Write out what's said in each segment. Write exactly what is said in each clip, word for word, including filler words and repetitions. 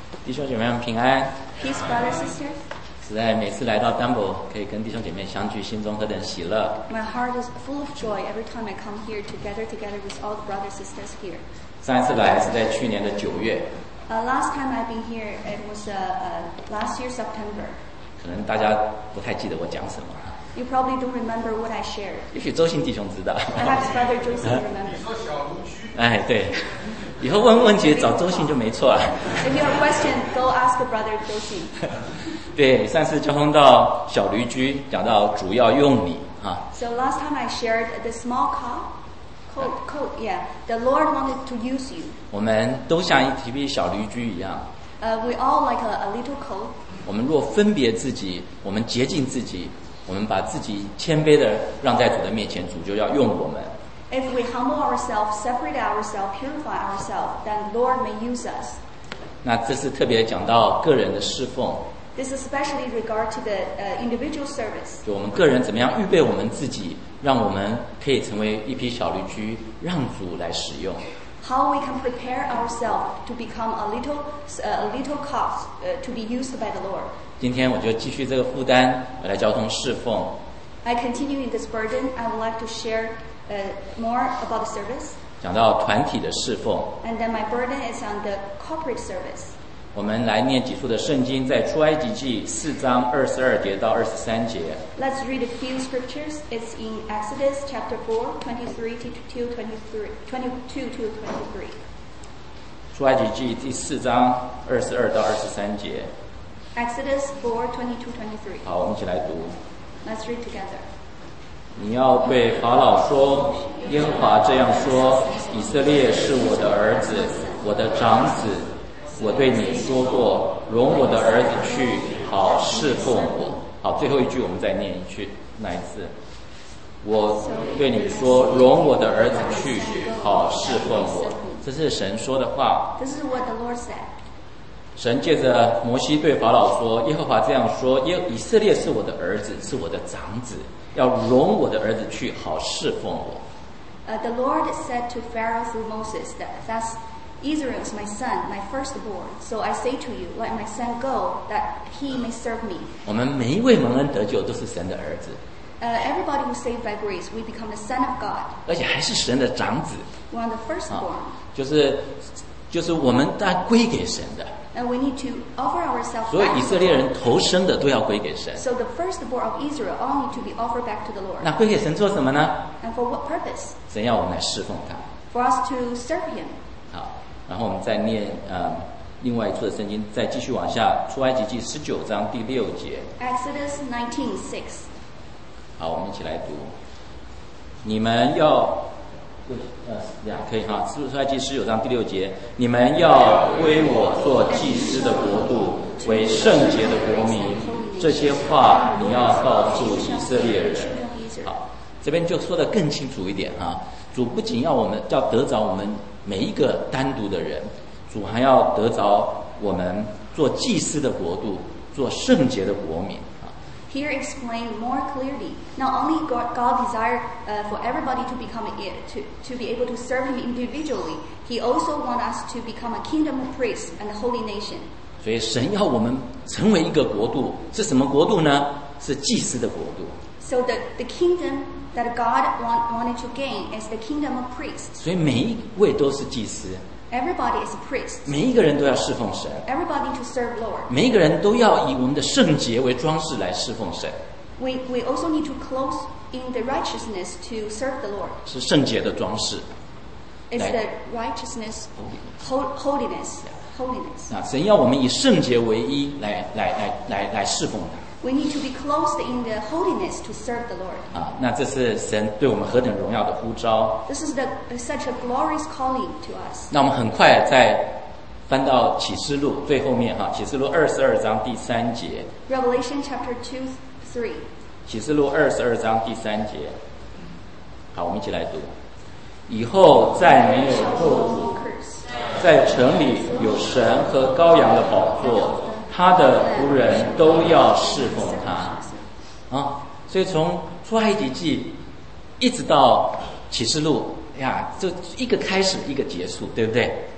弟兄姐妹们平安。 Peace, brothers and sisters. 实在每次来到丹博，可以跟弟兄姐妹相聚，心中何等喜乐！ My heart is full of joy every time I come here to gather together with all the brothers and sisters here. 上一次来是在去年的九月， Uh, last time I've been here, it was uh, uh, last year September. 可能大家不太记得我讲什么， You probably don't remember what I shared. 也许周信弟兄知道。 Perhaps Brother Joseph remembers. 哎，对，以后问问题找周信就没错了。 If you have a question, go ask Brother Joseph. 对，上次交通到小驴驹，讲到主要用你啊， So last time I shared the small coat. Coat, coat, yeah. The Lord wanted to use you. 我们都像一匹小驴驹一样。 Uh, we all like a, a little coat. 我们若分别自己，我们洁净自己，我们把自己谦卑的让在主的面前，主就要用我们。 If we humble ourselves, separate ourselves, purify ourselves, then Lord may use us. 那这是特别讲到个人的侍奉， This is especially regard to the uh, individual service. 就我们个人怎么样预备我们自己，让我们可以成为一匹小驴驹，让主来使用。 How we can prepare ourselves to become a little, uh, a little cost uh, to be used by the Lord. 今天我就继续这个负担，我来交通侍奉。 I continue in this burden. I would like to share uh, more about the service. 讲到团体的侍奉， And then my burden is on the corporate service. 我们来念几处的圣经，在出埃及记四章二十二节到二十三节。 Let's read a few scriptures. It's in Exodus chapter four, twenty-three to twenty-three, twenty-two to twenty-three. 出埃及记第四章二十二到二十三节。 Exodus four, twenty-two, twenty-three. 好，我们一起来读。 Let's read together. 你要对法老说，耶和华这样说：以色列是我的儿子，我的长子。我对你说过，容我的儿子去，好侍奉我。好，最后一句我们再念一句，那一次。我对你说，容我的儿子去，好侍奉我。这是神说的话。 This is what the Lord said. 神借着摩西对法老说：耶和华这样说，耶以色列是我的儿子，是我的长子，要容我的儿子去，好侍奉我。 Uh, the Lord said to Pharaoh through Moses that thus Israel is my son, my firstborn. So I say to you, let my son go, that he may serve me. 我们每一位蒙恩得救都是神的儿子， Uh, everybody who's saved by grace, we become the son of God. 而且还是神的长子 We're on the firstborn. 啊，就是就是我们大家归给神的， And we need to offer ourselves 所以 back 以 to 色 the 列人 Lord. 投生的都要归给神。 So the firstborn of Israel all need to be offered back to the Lord. 那归给神做什么呢？ And for what purpose? 神要我们来侍奉他。 For us to serve him. 好，然后我们再念呃另外一处的圣经，再继续往下，出埃及记十九章第六节。 Exodus nineteen, six. 好，我们一起来读。你们要，呃，这样可以哈。出埃及十九章第六节，你们要归我做祭司的国度，为圣洁的国民。这些话你要告诉以色列人。好，这边就说得更清楚一点哈。主不仅要我们要得着我们每一个单独的人，主还要得着我们做祭司的国度，做圣洁的国民。 Here explained more clearly. Not only God, God desired uh, for everybody to become a, to to be able to serve Him individually, He also wants us to become a kingdom of priests and a holy nation. 所以神要我们成为一个国度，是什么国度呢？是祭司的国度。 So the, the kingdom that God want, wanted to gain is the kingdom of priests. 所以每一位都是祭司， Everybody is a priest. 每一个人都要侍奉神， Everybody to serve Lord. 每一个人都要以我们的圣洁为装饰来侍奉神， We we also need to close in the righteousness to serve the Lord. 是圣洁的装饰。 It's Right. the righteousness, hol- holiness, holiness. 啊，神要我们以圣洁为一来来来来来侍奉他。 We need to be clothed in the holiness to serve the Lord. 啊，那这是神对我们何等荣耀的呼召。 This is the such a glorious calling to us. 那我们很快再翻到启示录最后面哈，启示录二十二章第三节。 Revelation chapter two, three. 启示录二十二章第三节。好，我们一起来读。以后再没有咒诅， Curse. 在城里有神和羔羊的宝座，他的仆人都要侍奉他。啊，所以从出埃及记一直到启示录呀，就一个开始一个结束，对不对？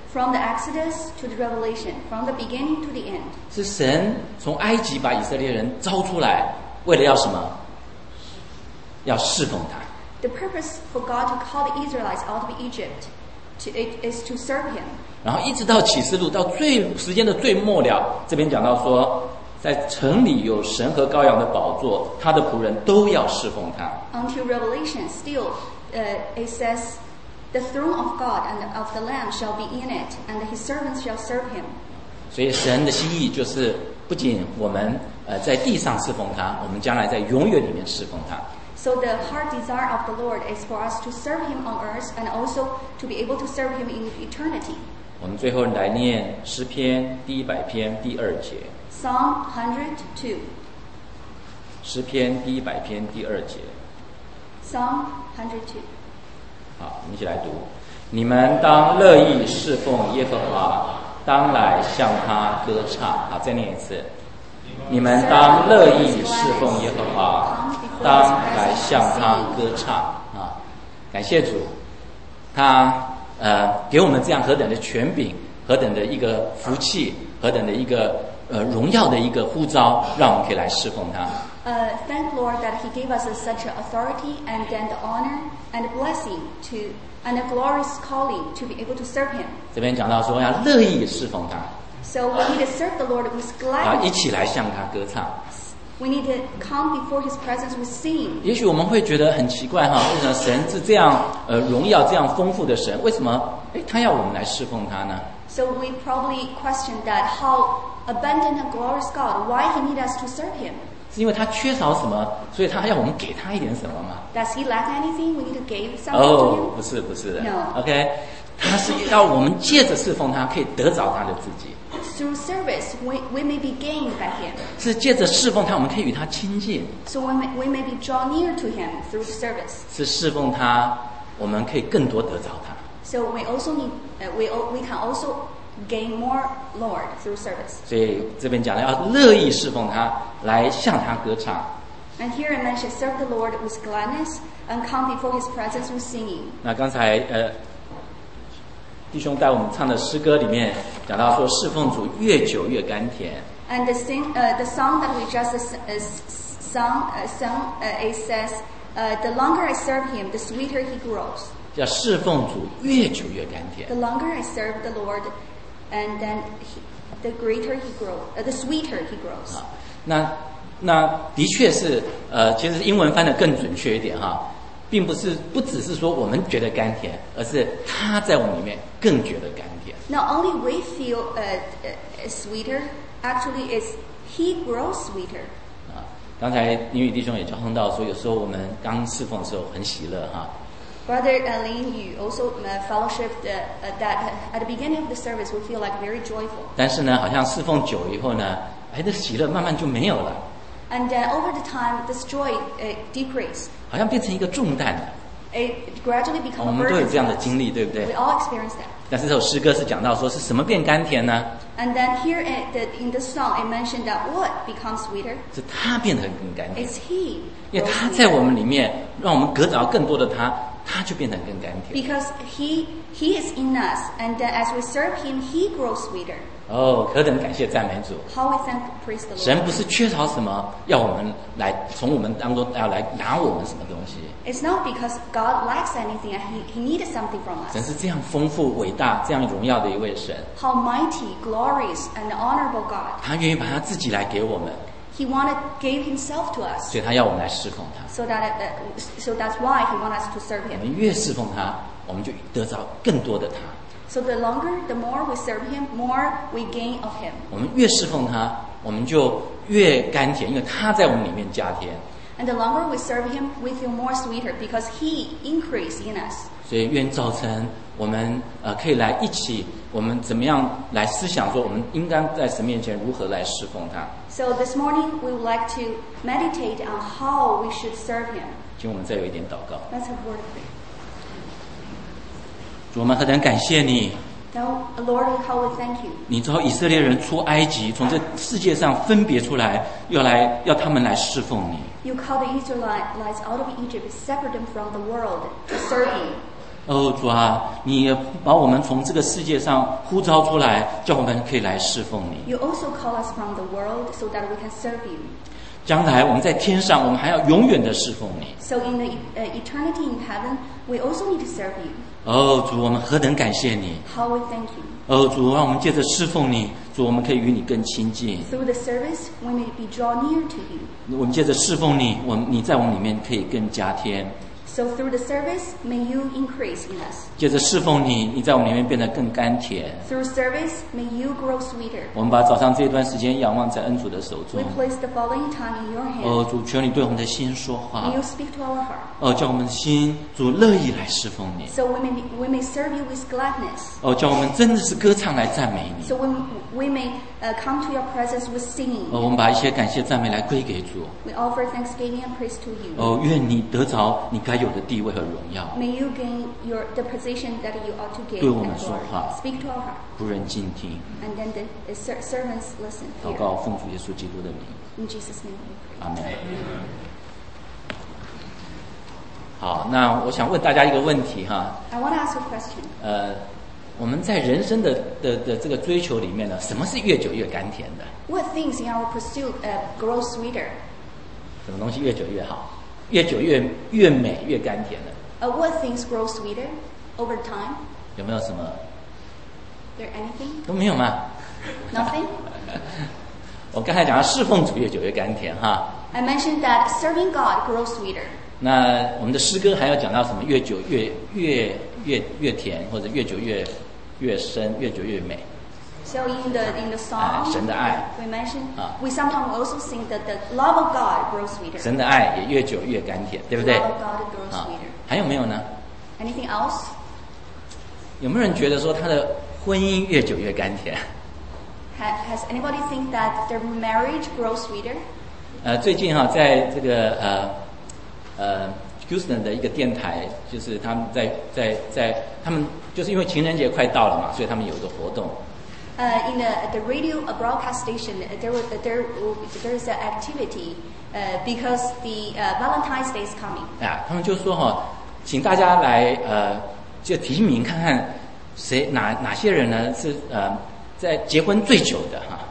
From the Exodus to the Revelation, from the beginning to the end. 是神从埃及把以色列人招出来，为了要什么？要侍奉他。 The purpose for God to call the Israelites out of Egypt to, it is to serve Him. 然后一直到启示录到最时间的最末了，这边讲到说，在城里有神和羔羊的宝座，他的仆人都要侍奉他。 Until Revelation, still, uh, it says, the throne of God and of the Lamb shall be in it, and His servants shall serve Him. 所以神的心意就是，不仅我们呃在地上侍奉他，我们将来在永远里面侍奉他。 So the heart desire of the Lord is for us to serve Him on earth and also to be able to serve Him in eternity. 我们最后来念诗篇第一百篇第二节。 Psalm one hundred two. 诗篇第一百篇第二节。 Psalm one hundred two. 好，我们一起来读。你们当乐意侍奉耶和华，当来向他歌唱。好，再念一次。你们当乐意侍奉耶和华，当来向他歌唱。啊，感谢主，他呃给我们这样何等的权柄，何等的一个福气，何等的一个呃荣耀的一个呼召，让我们可以来侍奉他。 Uh, thank Lord that He gave us such an authority and then the honor and the blessing to and a glorious calling to be able to serve Him. 这边讲到说要乐意侍奉他。 So we need to serve the Lord with 好，一 gladness. 起来向他歌唱。 We need to come before His presence with singing. 也许我们会觉得很奇怪哈，为什么神是这样呃荣耀这样丰富的神，为什么诶他要我们来侍奉他呢？ So we probably question that how abundant and glorious God, why He need us to serve Him? 是因为他缺少什么，所以他要我们给他一点什么吗？ Does He lack anything? We need to give something 哦 to， 不是不是的 No. OK， 他是要我们借着侍奉他，可以得着他的自己， Him. Through service, we, we may be gained by Him. 是借着侍奉他，我们可以与他亲近， So we may, we may be drawn near to Him through service. 是侍奉他，我们可以更多得着他。 So we also need, uh, we, al- we can also gain more Lord through service. 所以这边讲的要乐意侍奉他，来向他歌唱。 And here I mentioned serve the Lord with gladness and come before His presence with singing. 那刚才呃弟兄带我们唱的诗歌里面讲到说，侍奉主越久越甘甜。 And the, sing, uh, the song that we just uh, sung, uh, sung uh, it says, uh, the longer I serve Him, the sweeter He grows. 叫侍奉主越久越甘甜。 The longer I serve the Lord, and then he, the greater He grows, uh, the sweeter He grows. 啊，那那的确是呃，其实英文翻得更准确一点哈，并不是不只是说我们觉得甘甜，而是他在我们里面更觉得甘甜。 Not only we feel uh, uh, sweeter, actually it's He grows sweeter. 啊，刚才林宇弟兄也交通到说，有时候我们刚侍奉的时候很喜乐哈。 Brother uh, Lin, you also uh, fellowshiped uh, uh, that at the beginning of the service we feel like very joyful. 但是呢，好像侍奉久以后呢，哎，这喜乐慢慢就没有了， And uh, over the time, this joy uh, decreased. 好像变成一个重担了。 It gradually 我 become a 们都有 burden 这样 to 的 us. 经历，对不对 We？all experience that. 但是这首诗歌是讲到说是什么变甘甜呢？ And then here in the, in the song, it mentioned that what becomes sweeter 是他变得更甘甜， is He. 因为 grows 他在 sweeter. 我们里面，让我们得着更多的他，他就变得更甘甜。 Because He He is in us, and uh, as we serve Him, He grows sweeter. 哦，何等感谢赞美主！ How we thank, praise the 神 Lord. 不是缺少什么，要我们来从我们当中要来拿我们什么东西。 It's not because God lacks anything and He, he needed something from 神 us. 是这样丰富、伟大、这样荣耀的一位神， How mighty, glorious, and honorable God. 他愿意把他自己来给我们， He wanted gave Himself to us, 所以他要我们来侍奉他。 so that uh, so that's why He wants us to serve 我 Him. 们越侍奉他，我们就得着更多的他； So the longer, the more we serve Him, more we gain of Him. 我们越侍奉他，我们就越甘甜，因为他在我们里面加添。 And the longer we serve Him, we feel more sweeter because He increased in us. 所以愿早晨我们呃可以来一起，我们怎么样来思想说，我们应该在神面前如何来侍奉他。 So this morning, we would like to meditate on how we should serve Him. 请我们再有一点祷告。 Let's have a word of prayer. 主，我们何等感谢你！ Now, Lord, how we thank you. 你召以色列人出埃及，从这世界上分别出来，要来要他们来侍奉你。 You called the Israelites out of Egypt, separate them from the world to serve you. 哦，主啊，你也把我们从这个世界上呼召出来，叫我们可以来侍奉你。 You also call us from the world so that we can serve you. 将来我们在天上，我们还要永远的侍奉你。 So in the uh, eternity in heaven, we also need to serve you. 哦，主，我们何等感谢你！ How we thank you. 哦，主，让我们借着侍奉你，主，我们可以与你更亲近。 Through the service, we may be drawn near to you. 我们借着侍奉你，我们你在我们里面可以更加添。 So through the service, may you increase in us. 借着侍奉你，你在我们里面变得更甘甜。 Through service, may you grow sweeter. 我们把早上这一段时间仰望在恩主的手中 We。place the following time in your hand. 哦，主，求你对我们的心说话 May。you speak to our heart. 哦，叫我们的心，主乐意来侍奉你。 So we may, be, we may serve you with gladness. 哦，叫我们真的是歌唱来赞美你。 So we, we may uh, come to your presence with singing. 哦，我们把一些感谢赞美来归给主。 We offer thanksgiving and praise to you. 哦，愿你得着你该有的地位和荣耀。 May you gain your the position that you ought to gain 对我 and 们说 glory. 话。 Speak to our heart. 仆人静听， And then the, the ser- servants listen 祷 here. 告奉主耶稣基督的名， In Jesus' name we pray. 阿门。好，那我想问大家一个问题哈， I want to ask a question. 呃，我们在人生的的的这个追求里面呢，什么是越久越甘甜的？ What things in our pursuit uh, grow sweeter? 什么东西越久越好？越久越越美越甘甜的？ Uh, what things grow sweeter over time? 有没有什么？ There anything? 都没有吗？ Nothing? 我刚才讲到侍奉主越久越甘甜哈， I mentioned that serving God grows sweeter. 那我们的诗歌还要讲到什么？越久越越越越甜，或者越久越越深，越久越美。 So in the in the 哎 song 神的爱。 we mentioned, 啊。 we sometimes also sing that the love of God grows sweeter. 神的爱也越久越甘甜，对不 The 对？ love of God grows 啊 sweeter. 还有没有呢？ Anything else? 有没有人觉得说他的婚姻越久越甘甜？ Ha- has anybody think that their marriage grows sweeter? 呃，最近哈、在这个呃呃 Houston 的一个电台，就是他们在在在他们就是因为情人节快到了嘛，所以他们有一个活动。 Uh, in the, the radio a broadcast station, uh, there was, uh, there there is an activity uh, because the uh, Valentine's Day is coming. 啊，他们就说哈、请大家来呃，就提名看看谁哪哪些人呢是呃在结婚最久的哈。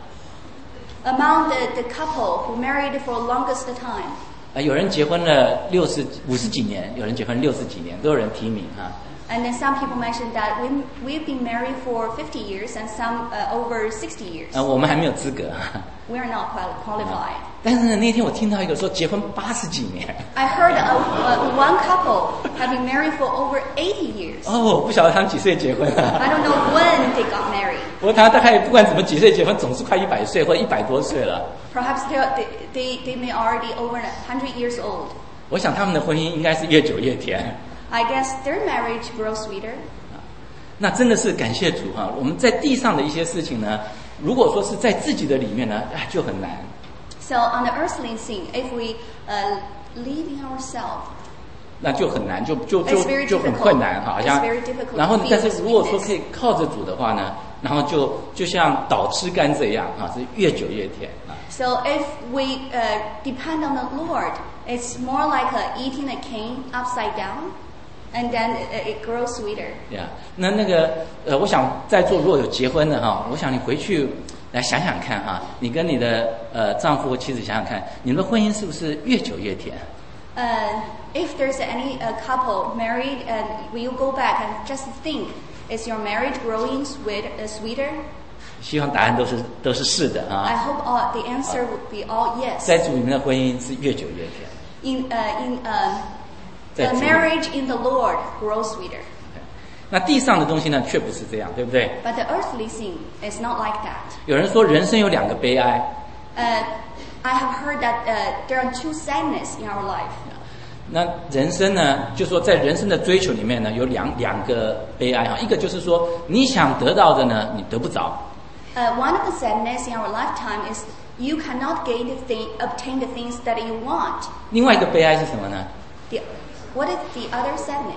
Among the, the couple who married for longest time, 呃，有人结婚了六十五十几年，有人结婚六十几年，都有人提名哈。 and then some people mentioned that we we've been married for fifty years and some uh, over sixty years. 呃，我们还没有资格。 We are not quali- qualified. 但是呢，那天我听到一个说结婚八十几年。 I heard of uh, one couple have been married for over eighty years. 哦，我不晓得他们几岁结婚啊。 I don't know when they got married. 不过他大概不管怎么几岁结婚，总是快一百岁或一百多岁了。 Perhaps they they they, they may already over one hundred years old. 我想他们的婚姻应该是越久越甜。 I guess their marriage grows sweeter. 那真的是感谢主哈！我们在地上的一些事情呢，如果说是在自己的里面呢，哎，就很难。 So on the earthly scene, if we uh, live in ourselves, 那就很难，就就 It's very 就就很 difficult. 困难，好 It's 像 very difficult. 然后 to，feel 但是 this 如果说 sweetness. 可以靠着主的话呢，然后就就像倒吃甘蔗一样啊，是越久越甜啊。 So if we uh, depend on the Lord, it's more like uh, eating a cane upside down, and then it, it grows sweeter. 对呀，那那个呃，我想在座如果有结婚的哈，我想你回去来想想看哈，你跟你的呃丈夫或妻子想想看，你们的婚姻是不是越久越甜？ Uh, if there's any uh, couple married, and will you go back and just think, is your marriage growing sweet, uh, sweeter? 希望答案都是都是是的 I 啊。 hope all, the answer would be all yes. 在主里面的婚姻是越久越甜。 In uh, in um, 在 the 主里 marriage in the Lord grows sweeter. 那地上的东西呢，却不是这样，对不对？ But the earthly thing is not like that. 有人说人生有两个悲哀， Uh, I have heard that uh, there are two sadness in our life. 那人生呢，就说在人生的追求里面呢，有两两个悲哀哈，一个就是说你想得到的呢，你得不着； Uh, one of the sadness in our lifetime is you cannot gain the thing, obtain the things that you want. 另外一个悲哀是什么呢？ The, what is the other sadness?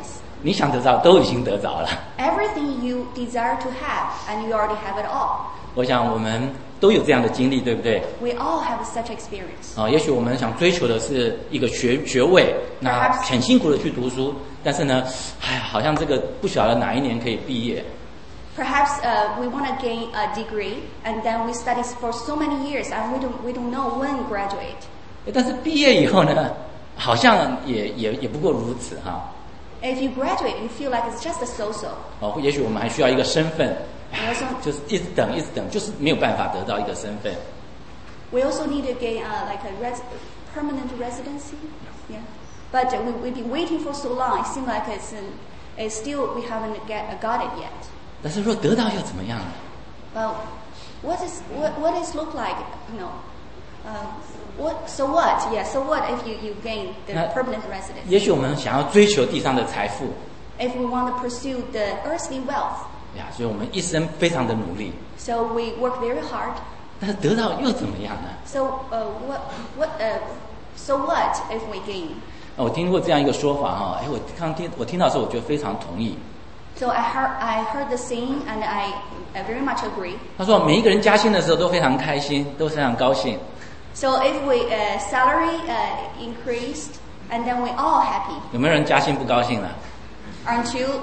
你想得到都已经得着了。 Everything you desire to have, and you already have it all. 我想我们都有这样的经历，对不对？ We all have such experience. 啊、也许我们想追求的是一个学学位，那很辛苦的去读书，但是呢，哎呀，好像这个不晓得哪一年可以毕业。 Perhaps uh, we want to gain a degree, and then we study for so many years, and we don't we don't know when graduate. 但是毕业以后呢，好像也也也不过如此哈。 If you graduate, you feel like it's just a so-so. 哦，也许我们还需要一个身份， We also 就是一直等，一直等，就是没有办法得到一个身份。 we also need to gain uh, like a res- permanent residency. Yeah, but uh, we we've been waiting for so long. It seems like it's an, it's still we haven't get, got it yet. 但是若得到又怎么样呢？ Well, what is what what is look like? You know, uh, what so what? Yeah, so what if you you gain the Uh, permanent residence? 也许我们想要追求地上的财富 If we want to pursue the earthly wealth, 呀，所以我们一生非常的努力， so we work very hard. 但是得到又怎么样呢？ So uh, what what uh, so what if we gain? 我听过这样一个说法哈，哎，我刚听我听到的时候，我觉得非常同意。 So I heard I heard the saying, and I, I very much agree. 他说，每一个人加薪的时候都非常开心，都非常高兴。 So if we uh, salary uh, increased, and then we all happy. 有没有人加薪不高兴了？ Aren't you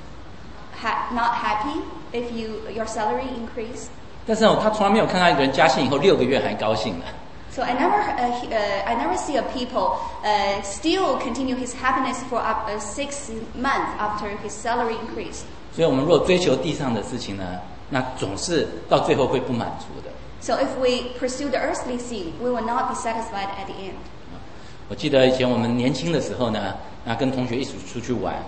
ha- not happy if you your salary increased? 但是哦，他从来没有看到一个人加薪以后六个月还高兴的。 So I never uh, he- uh, I never see a people uh, still continue his happiness for up uh, six months after his salary increased. 所以，我们若追求地上的事情呢，那总是到最后会不满足的。 So if we pursue the earthly thing, we will not be satisfied at the end. 我记得以前我们年轻的时候呢，那跟同学一起出去玩，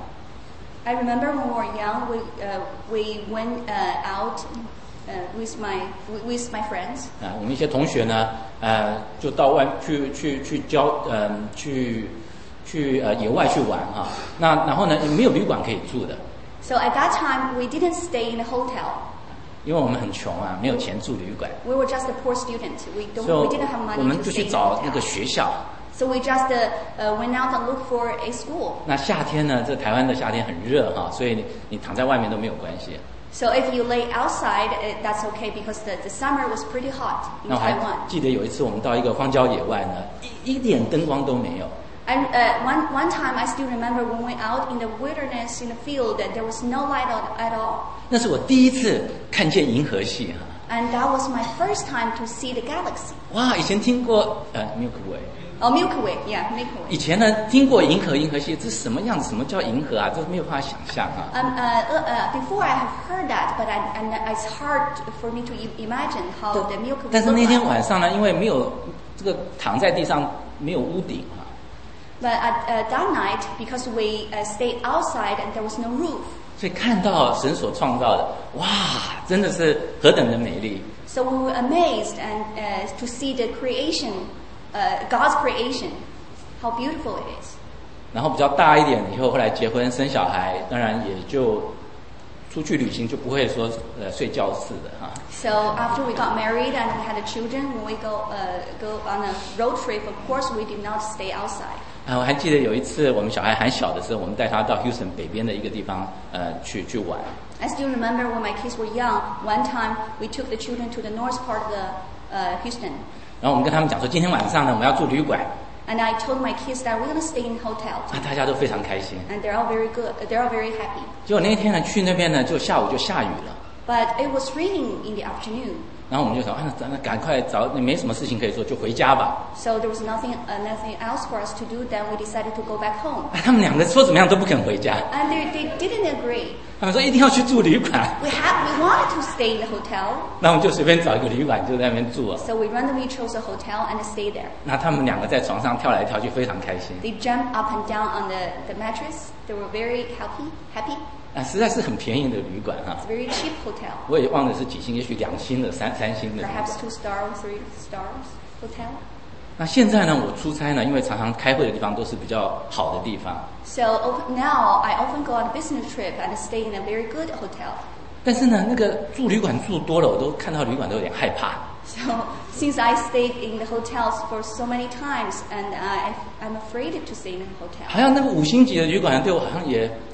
I remember when we were young, we uh, we went uh, out uh, with my with my friends. 啊，我们一些同学呢，呃，就到外去去去郊，嗯、去去呃野外去玩哈、那然后呢，也没有旅馆可以住的， So at that time, we didn't stay in a hotel. 因为我们很穷啊，没有钱住旅馆， We were just a poor student. We don't 所 we 以 didn't have money 我们 to 就 stay 去 in a 找那个 hotel. 学校。 So we just uh, uh, went out and looked for a school. 那夏天呢，这台湾的夏天很热哈、所以你你躺在外面都没有关系。 So if you lay outside, uh, that's okay because the, the summer was pretty hot in 那我还 Taiwan. 记得有一次我们到一个荒郊野外呢，一一点灯光都没有。 And uh, one one time, I still remember when we went out in the wilderness in the field, that there was no light at, at all. 那是我第一次看见银河系哈、 And that was my first time to see the galaxy. 哇，以前听过呃 Milky Way， Oh, Milky Way, yeah, Milky 以 Way. 前呢听过银河，银河系这是什么样子？什么叫银河啊？这没有办法想象啊。 Um, uh, uh, before I have heard that, but I, and it's hard for me to i- imagine how the Milky Way 但是那 looked 天 like. 晚上呢，因为没有这个躺在地上没有屋顶啊， But at, uh, that night, because we uh, stayed outside and there was no roof, 所以看到神所创造的，哇，真的是何等的美丽！ so we were amazed and uh, to see the creation, uh, God's creation, how beautiful it is. 然后比较大一点以后，后来结婚生小孩，当然也就出去旅行就不会说呃睡觉式的哈。 So after we got married and we had the children, when we go uh, go on a road trip, of course we did not stay outside. 啊，我还记得有一次我们小孩还小的时候，我们带他到 Houston 北边的一个地方呃去去玩。 I still remember when my kids were young. One time we took the children to the north part of the uh, Houston, 然后我们跟他们讲说，今天晚上呢我们要住旅馆， and I told my kids that we're gonna stay in hotel, 啊，大家都非常开心。 and they're all very good. They're all very happy. 结果那一天呢去那边呢，就下午就下雨了。 But it was raining in the afternoon, 然后我们就想，啊，那那赶快找，没什么事情可以做，就回家吧。 so there was nothing uh, nothing else for us to do. Then we decided to go back home, 啊，他们两个说怎么样都不肯回家， and they they didn't agree. 他们说一定要去住旅馆。 We had we wanted to stay in the hotel, 那我们就随便找一个旅馆就在那边住啊。 so we randomly chose a hotel and stayed there. 那他们两个在床上跳来跳去，非常开心。 They jumped up and down on the, the mattress. They were very happy. Happy. 啊，实在是很便宜的旅馆哈、 It's a very cheap hotel. 我也忘了是几星，也许两星的、三三星的旅馆。 Perhaps two star or three stars hotel. 那现在呢，我出差呢，因为常常开会的地方都是比较好的地方， So of- now I often go on a business trip and stay in a very good hotel. 但是呢，那个住旅馆住多了，我都看到旅馆都有点害怕。 So since I stayed in the hotels for so many times, and I, I'm afraid to stay in a hotel. 好像那个五星级的旅馆对我好像也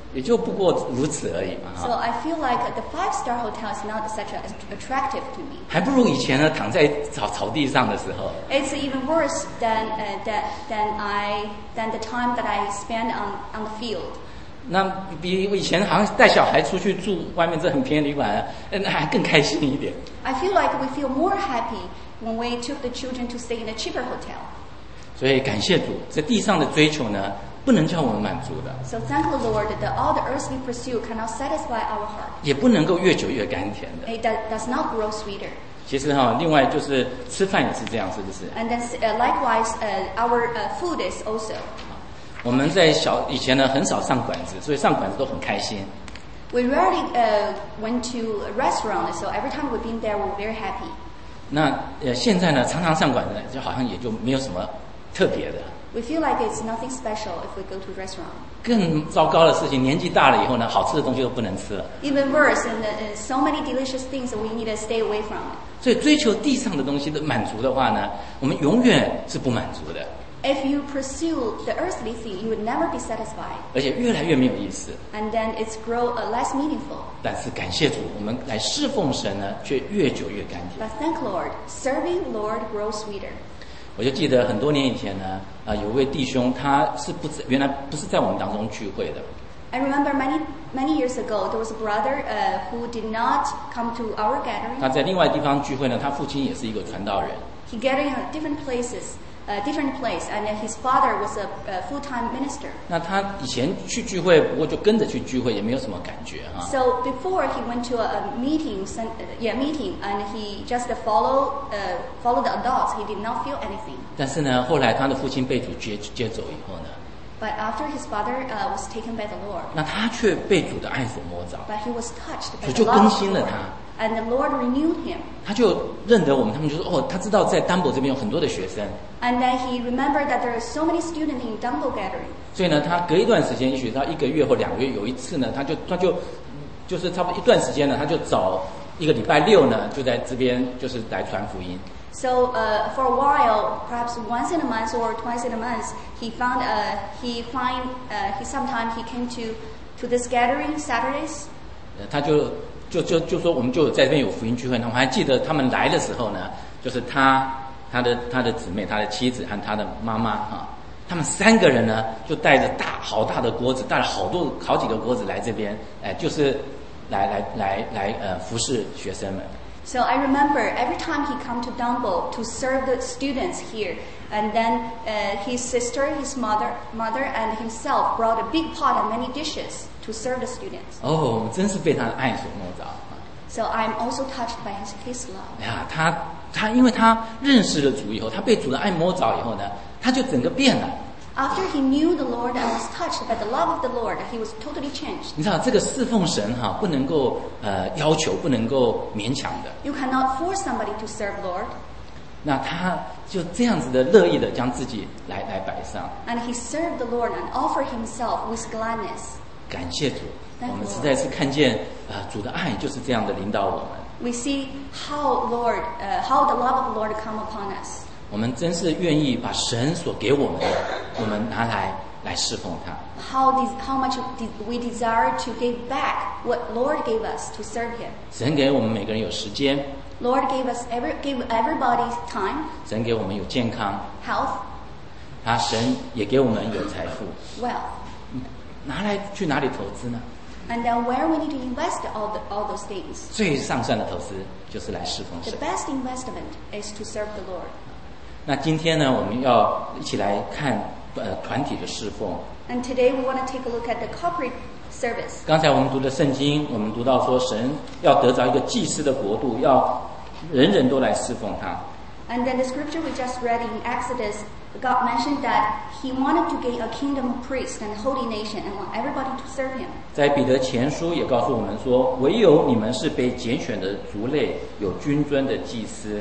也就不过如此而已嘛 So 哈。 I feel like the five-star hotel is not such a, attractive to me. 还不如以前呢躺在草草地上的时候。 It's even worse than uh, that than I than the time that I spend on on the field. 那比以前好像带小孩出去住外面这很便宜的旅馆，呃那还更开心一点。 I feel like we feel more happy when we took the children to stay in a cheaper hotel. 所以感谢主，在地上的追求呢，不能叫我们满足的， So thank the Lord that all the earthly pursuit cannot satisfy our heart. 也不能够越久越甘甜的。 It does, does not grow sweeter. 其实哈，另外就是吃饭也是这样，是不是？ And then uh, likewise, uh, our uh, food is also. 我们在小以前呢很少上馆子，所以上馆子都很开心。 We rarely uh, went to a restaurant, so every time we've been there, we're very happy. 那呃现在呢常常上馆子呢，就好像也就没有什么特别的。 We feel like it's nothing special if we go to a restaurant. 更糟糕的事情，年纪大了以后呢，好吃的东西都不能吃了。 Even worse, and uh, so many delicious things that we need to stay away from it. 所以追求地上的东西的满足的话呢，我们永远是不满足的， If you pursue the earthly thing, you would never be satisfied. 而且越来越没有意思。 And then it's grow uh, less meaningful. 但是感谢主，我们来侍奉神呢，却越久越甘甜。 But thank Lord, serving Lord grows sweeter. 我就记得很多年以前呢，啊、有一位弟兄，他是不是原来不是在我们当中聚会的， I remember many many years ago, there was a brother uh, who did not come to our 他 gathering. 在另外地方聚会呢，他父亲也是一个传道人。 He gathered at different places, uh, different place, and then his father was a, a full-time minister. 那他以前去聚会，不过就跟着去聚会，也没有什么感觉哈。 So before he went to a, a meeting, sen- uh, yeah, meeting, and he just follow uh, follow the adults. He did not feel anything. 但是呢，后来他的父亲被主接接走以后呢， But after his father uh, was taken by the Lord, 那他却被主的爱所摸着， but he was touched by 主 the 就 love 更 of the 新了 Lord, 他。 and the Lord renewed him. 他就认得我们，他们就说哦，他知道在丹博这边有很多的学生， And then he remembered that there are so many students in Dumbo gathering. 所以呢，他隔一段时间，也许他一个月或两个月有一次呢，他就他就就是差不多一段时间呢，他就找一个礼拜六呢，就在这边就是来传福音。 So uh, for a while, perhaps once in a month or twice in a month, he found uh, he find uh, he sometimes he came to to this gathering Saturdays. 呃他就就就就说我们就在这边有福音聚会，那我还记得他们来的时候呢，就是他他的他的姊妹、他的妻子和他的妈妈啊，他们三个人呢就带着大好大的锅子，带了好多好几个锅子来这边，哎、就是来来来来呃服侍学生们。 So I remember every time he come to Dumbo to serve the students here, and then uh, his sister, his mother, mother, and himself brought a big pot and many dishes to serve the students. 哦，我们真是被他的爱所摸着啊！ So I'm also touched by his his love. 哎呀，他他因为他认识了主以后，他被主的爱摸着以后呢，他就整个变了。 After he knew the Lord and was touched by the love of the Lord, he was totally changed. 你知道这个侍奉神哈、不能够呃要求，不能够勉强的。 You cannot force somebody to serve Lord. 那他就这样子的乐意的将自己来来摆上， And he served the Lord and offered himself with gladness. 感谢主， Thank 我们 you, 实在是看见呃主的爱就是这样的领导我们， We see how Lord, uh, how the love of the Lord come upon us. 我们真是愿意把神所给我们的，我们拿来来侍奉他。 How, de- how much de- we desire to give back what Lord gave us to serve Him. 神给我们每个人有时间， Lord gave us every, gave everybody time, 神给我们有健康， health, 他神也给我们有财富， wealth. 拿来去哪里投资呢？ And then where we need to invest all, the, all those things. 最上善的投资就是来侍奉 The 神。 best investment is to serve the Lord. 那今天呢，我们要一起来看呃团体的侍奉。 And today we want to take a look at the corporate service. 刚才我们读的圣经，我们读到说，神要得着一个祭司的国度，要人人都来侍奉他。 And then the scripture we just read in Exodus, God mentioned that He wanted to gain a kingdom of priests and a holy nation and want everybody to serve Him. 在彼得前书也告诉我们说，唯有你们是被拣选的族类，有君尊的祭司。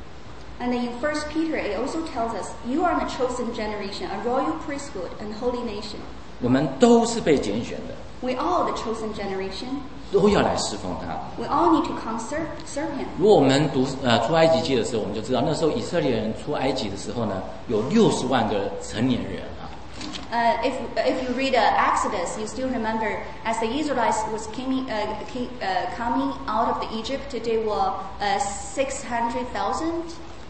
And then in First Peter, it also tells us, you are a chosen generation, a royal priesthood and holy nation. 我们都是被拣选的， We all the chosen generation. 都要来侍奉他。 We all need to come serve, serve Him. 如果我们读呃出埃及记的时候，我们就知道那时候以色列人出埃及的时候呢，有六十万个成年人啊。 Uh, if if you read uh, Exodus, you still remember as the Israelites was coming uh, came, uh, coming out of the Egypt, they were uh, six hundred thousand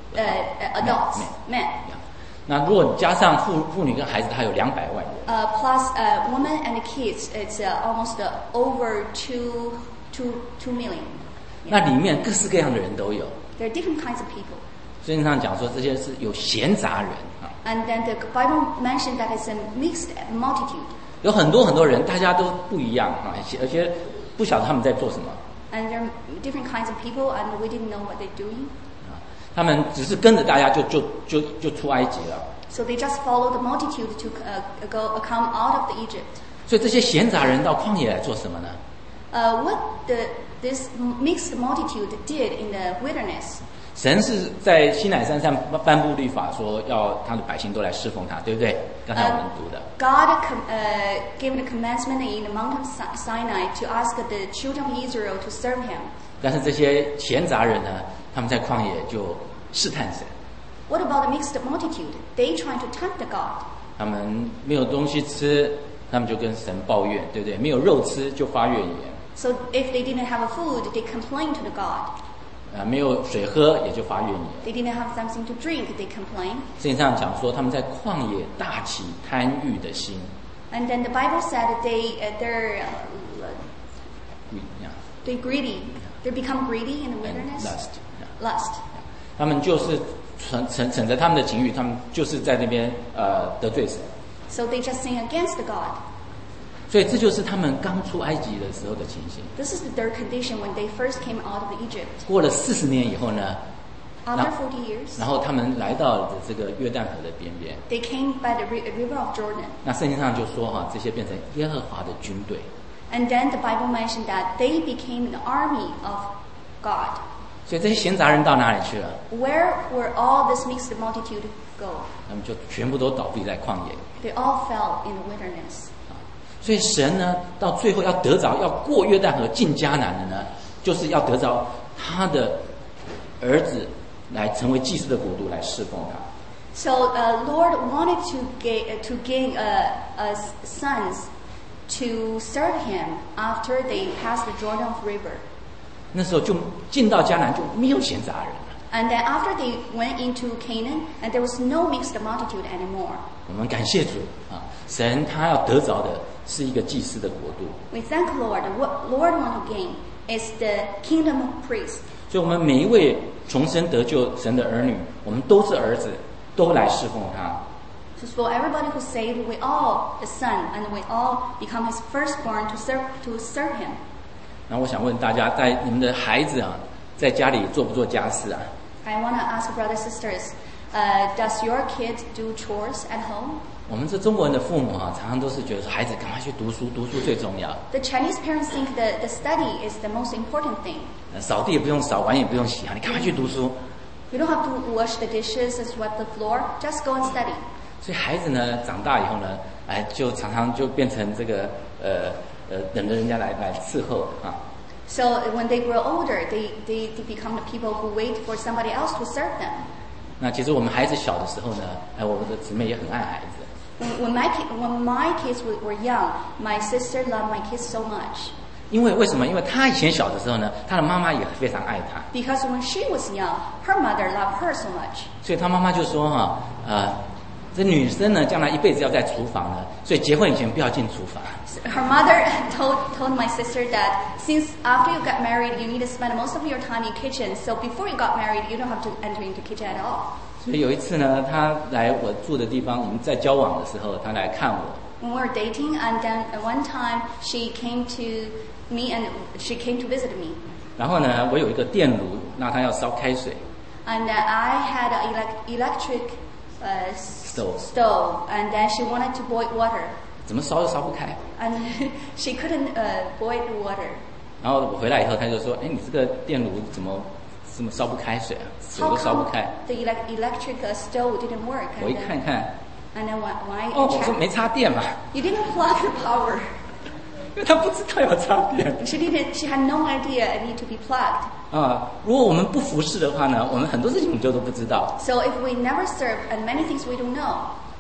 uh, adults, men. Yeah. 那如果加上妇妇女跟孩子，他有两百万人。 Uh, plus uh, women and kids, it's uh, almost uh, over two two two million. 那里面各式各样的人都有。 There are different kinds of people. 圣经上讲说，这些是有闲杂人啊。 And then the Bible mentioned that it's a mixed multitude. 有很多很多人，大家都不一样啊，而且不晓得他们在做什么。 And there are different kinds of people, and we didn't know what they're doing. 他们只是跟着大家就就就就出埃及了。 So they just follow the multitude to uh, go come out of the Egypt. 所以这些闲杂人到旷野来做什么呢？ Uh, what the this mixed multitude did in the wilderness? 神是在西乃山上颁布律法，说要他的百姓都来侍奉他，对不对？刚才我们读的。 God uh, gave the commandment in the mountain Sinai to ask the children of Israel to serve Him. 但是这些闲杂人呢，他们在旷野就试探神。 What about the mixed multitude? They trying to tempt God. 他们没有东西吃，他们就跟神抱怨，对不对？没有肉吃就发怨言。 So if they didn't have a food, they complained to the God. 啊，没有水喝也就发怨言。 They didn't have something to drink, they complained. 圣经上讲说，他们在旷野大起贪欲的心。 And then the Bible said that they uh, they're uh, Yeah. they greedy. They become greedy in the And wilderness. lust. Yeah. Lust. 他们就是逞逞逞着他们的情欲，他们就是在那边呃得罪神。 So they just sin against God. 所以这就是他们刚出埃及的时候的情形。 This is their condition when they first came out of Egypt. 过了四十年以后呢， After forty years, 然后他们来到了这个约旦河的边边。 they came by the river of Jordan. 那圣经上就说哈，这些变成耶和华的军队。 And then the Bible mentioned that they became the army of God. 所以这些闲杂人到哪里去了？ Where were all this mixed multitude go? 他们就全部都倒闭在旷野。 They all fell in the wilderness. 所以神呢，到最后要得着，要过约旦河进迦南的呢，就是要得着他的儿子来成为祭司的国度来侍奉他。 So uh, Lord wanted to gain uh, to gain uh, uh, sons to serve Him after they passed the Jordan River. 那时候就进到迦南就没有闲杂人了。 And then after they went into Canaan, and there was no mixed multitude anymore. 我们感谢主啊，神他要得着的是一个祭司的国度。 We thank Lord. What Lord want to gain is the kingdom of priests. 所以我们每一位重生得救神的儿女，我们都是儿子，都来侍奉他。 So for everybody who's saved, we all the son, and we all become His firstborn to serve to serve Him. 那我想问大家，在你们的孩子啊，在家里做不做家事啊？ I want to ask brothers and sisters, uh, does your kid do chores at home? 我们这中国人的父母啊，常常都是觉得说孩子赶快去读书，读书最重要。 The Chinese parents think that the study is the most important thing. 呃扫地也不用扫，碗也不用洗啊，你赶快去读书。 You don't have to wash the dishes and sweep the floor. Just go and study. 所以孩子呢，长大以后呢，哎，就常常就变成这个呃呃，等着人家来来伺候啊。 So when they grow older, they, they, they become the people who wait for somebody else to serve them. 那其实我们孩子小的时候呢，哎，我们的姊妹也很爱孩子。 When, when, my, ki- when my kids were, were young, my sister loved my kids so much. 因为为什么？因为她以前小的时候呢，她的妈妈也非常爱她， Because when she was young, her mother loved her so much. 所以她妈妈就说哈，呃，这女生呢，将来一辈子要在厨房呢，所以结婚以前不要进厨房。 Her mother told, told my sister that since after you got married, you need to spend most of your time in kitchen. So before you got married, you don't have to enter into kitchen at all. 所以有一次呢，她来我住的地方，我们在交往的时候，她来看我。 When we were dating, and then at one time she came to me and she came to visit me. 然后呢，我有一个电炉，那她要烧开水。 And uh, I had an elec- electric uh, s- Stove. stove, and then she wanted to boil water. 怎么烧都烧不开。 And she couldn't uh, boil the water. 然后我回来以后，她就说：“哎，你这个电炉怎么怎么烧不开水啊？水 How 都烧不 come 开。 the elec- electric uh, stove didn't work?” 我一 And 看 then, 看， and then when, when I 哦，我说 checked, 没插电嘛， you didn't plug the power. 因为她不知道要插电。 She didn't. She had no idea it need to be plugged. 啊，如果我们不服侍的话呢，我们很多事情我们就都不知道。 So if we never serve, and many things we don't know.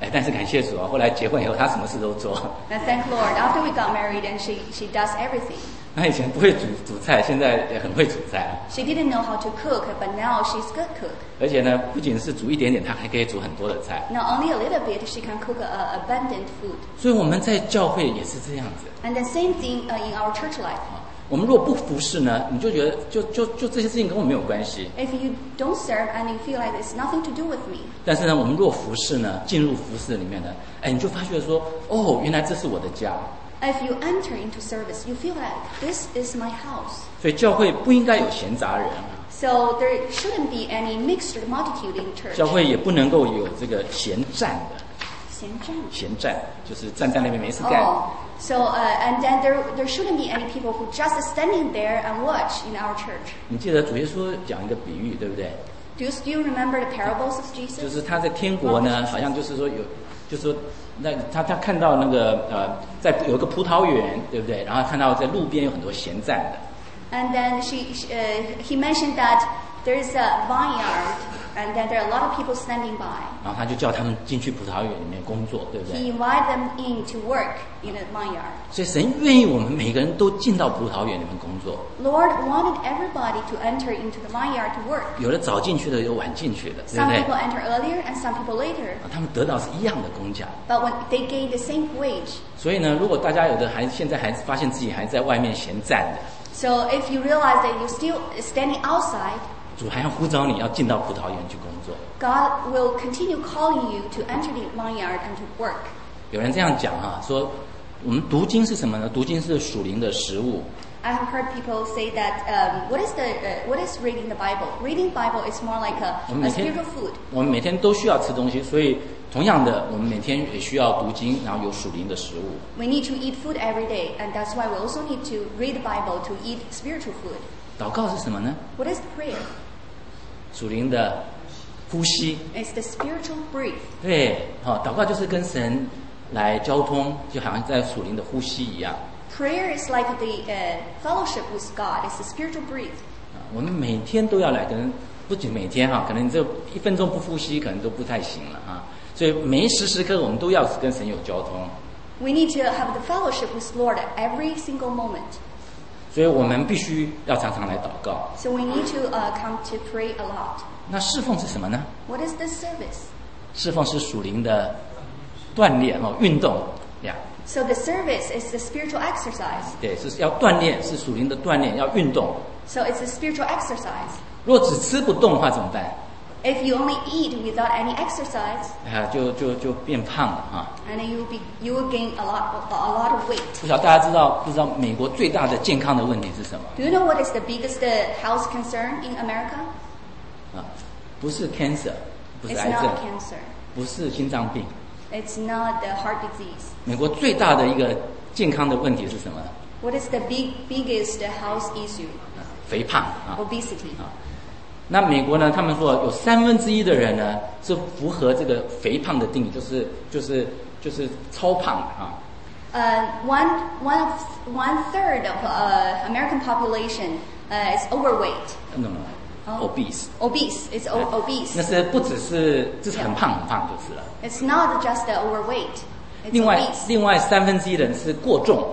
哎，但是感谢主啊，后来结婚以后，她什么事都做。 And thank Lord, after we got married, and she she does everything. 她以前不会煮煮菜，现在也很会煮菜。 She didn't know how to cook, but now she's good cook. 而且呢，不仅是煮一点点，她还可以煮很多的菜。 Not only a little bit, she can cook a, abundant food. 所以我们在教会也是这样子。 And the same thing uh, in our church life. 我们如果不服侍呢，你就觉得就就就这些事情跟我没有关系。 If you don't serve and you feel like it's nothing to do with me. 但是呢，我们如果服侍呢，进入服侍里面呢，哎，你就发觉说，哦，原来这是我的家。 If you enter into service, you feel like this is my house. 所以教会不应该有闲杂人。 So there shouldn't be any mixed multitude in church. 教会也不能够有这个闲站的。 闲站。 闲站就是站在那边没事干。 Oh, so uh, and then there there shouldn't be any people who just standing there and watch in our church. 你记得主耶稣讲一个比喻，对不对？ Do you still remember the parables of Jesus? 就是他在天国呢，好像就是说有，就是说那他他看到那个呃，在有一个葡萄园，对不对？然后看到在路边有很多闲站的。 And then she, she uh, he mentioned that there is a vineyard, and then there are a lot of people standing by. 然后他就叫他们进去葡萄园里面工作，对不对？ He invited them in to work in the vineyard. 所以神愿意我们每个人都进到葡萄园里面工作。 Lord wanted everybody to enter into the vineyard to work. 有的早进去的，有晚进去的，对不 Some 对？ people enter earlier and some people later. 他们得到是一样的工价。 But when they gain the same wage. 所以呢，如果大家有的还现在还发现自己还在外面闲站的， So if you realize that you're still standing outside, 主还要呼召你要进到葡萄园去工作。 God will continue calling you to enter the vineyard and to work. 有人这样讲哈、啊，说我们读经是什么呢？读经是属灵的食物。 I have heard people say that um, what is the uh, what is reading the Bible? Reading Bible is more like a, 我们 a 每天 spiritual food. 我们每天都需要吃东西，所以同样的，我们每天也需要读经，然后有属灵的食物。 We need to eat food every day, and that's why we also need to read the Bible to eat spiritual food. 祷告是什么呢？ What is prayer? 属灵的呼吸。 It's the spiritual breath. 对，好、祷告就是跟神来交通，就好像在属灵的呼吸一样。 Prayer is like the uh, fellowship with God. It's the spiritual breath. 啊我们每天都要来跟，不仅每天哈、可能这一分钟不呼吸，可能都不太行了啊。所以每时时刻我们都要跟神有交通。 We need to have the fellowship with Lord at every single moment. 所以我们必须要常常来祷告。 So we need to uh, come to pray a lot. 那侍奉是什么呢？ What is this service? 侍奉是属灵的锻炼哦，运动呀。 So the service is the spiritual exercise. 对，是要锻炼，是属灵的锻炼，要运动。 So it's a spiritual exercise. 如果只吃不动的话怎么办？ If you only eat without any exercise, 啊，就就就变胖了哈。 and then you will be you will gain a lot a lot of weight. 不晓得大家知道不知道美国最大的健康的问题是什么？ Do you know what is the biggest uh, health concern in America? 啊，不是 cancer， 不是 It's 癌 not 症， cancer. 不是心脏病。 It's not the heart disease. 美国最大的一个健康的问题是什么？ What is the big biggest health issue? 肥胖啊。 Obesity. 啊，那美国呢？他们说有三分之一的人呢是符合这个肥胖的定义，就是就是就是超胖啊。 Uh, one one of one third of uh, American population uh, is overweight. No no Oh. obese。 Obese. It's o- obese. 那是不只是就是很胖很胖就是了。 It's not just the overweight. It's 另外 obese. 另外三分之一的人是过重，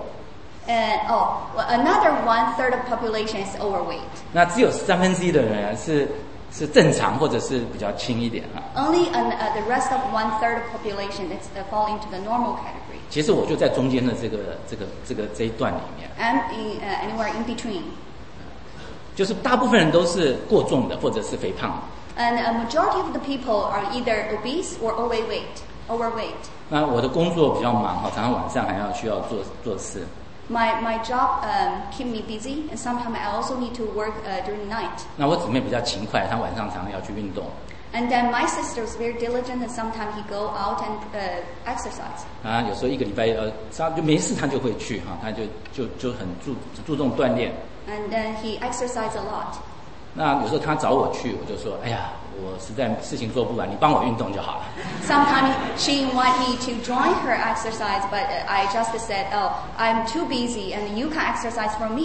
And oh, well, another one third of population is overweight. 那只有三分之一的人是是正常或者是比较轻一点啊。 Only an, uh, the rest of one third of population is uh, fall into the normal category. 其实我就在中间的这个这个这个这一段里面， I'm in, uh, anywhere in between. 就是大部分人都是过重的或者是肥胖的。 And a majority of the people are either obese or overweight. Overweight. 那我的工作比较忙哈，常常晚上还要需要做做事。 My my job um, keep me busy, and sometimes I also need to work uh, during the night. 那我姊妹比较勤快，她晚上常常要去运动。 And then my sister is very diligent, and sometimes he go out and uh, exercise. 啊，有时候一个礼拜呃，她就没事她就会去哈，她就就就很注注重锻炼。 And then he exercise a lot. 那有时候她找我去，我就说，哎呀，我实在事情做不完，你帮我运动就好了。 Sometimes she want me to join her exercise, but uh, I just said, "Oh, I'm too busy, and you can exercise for me."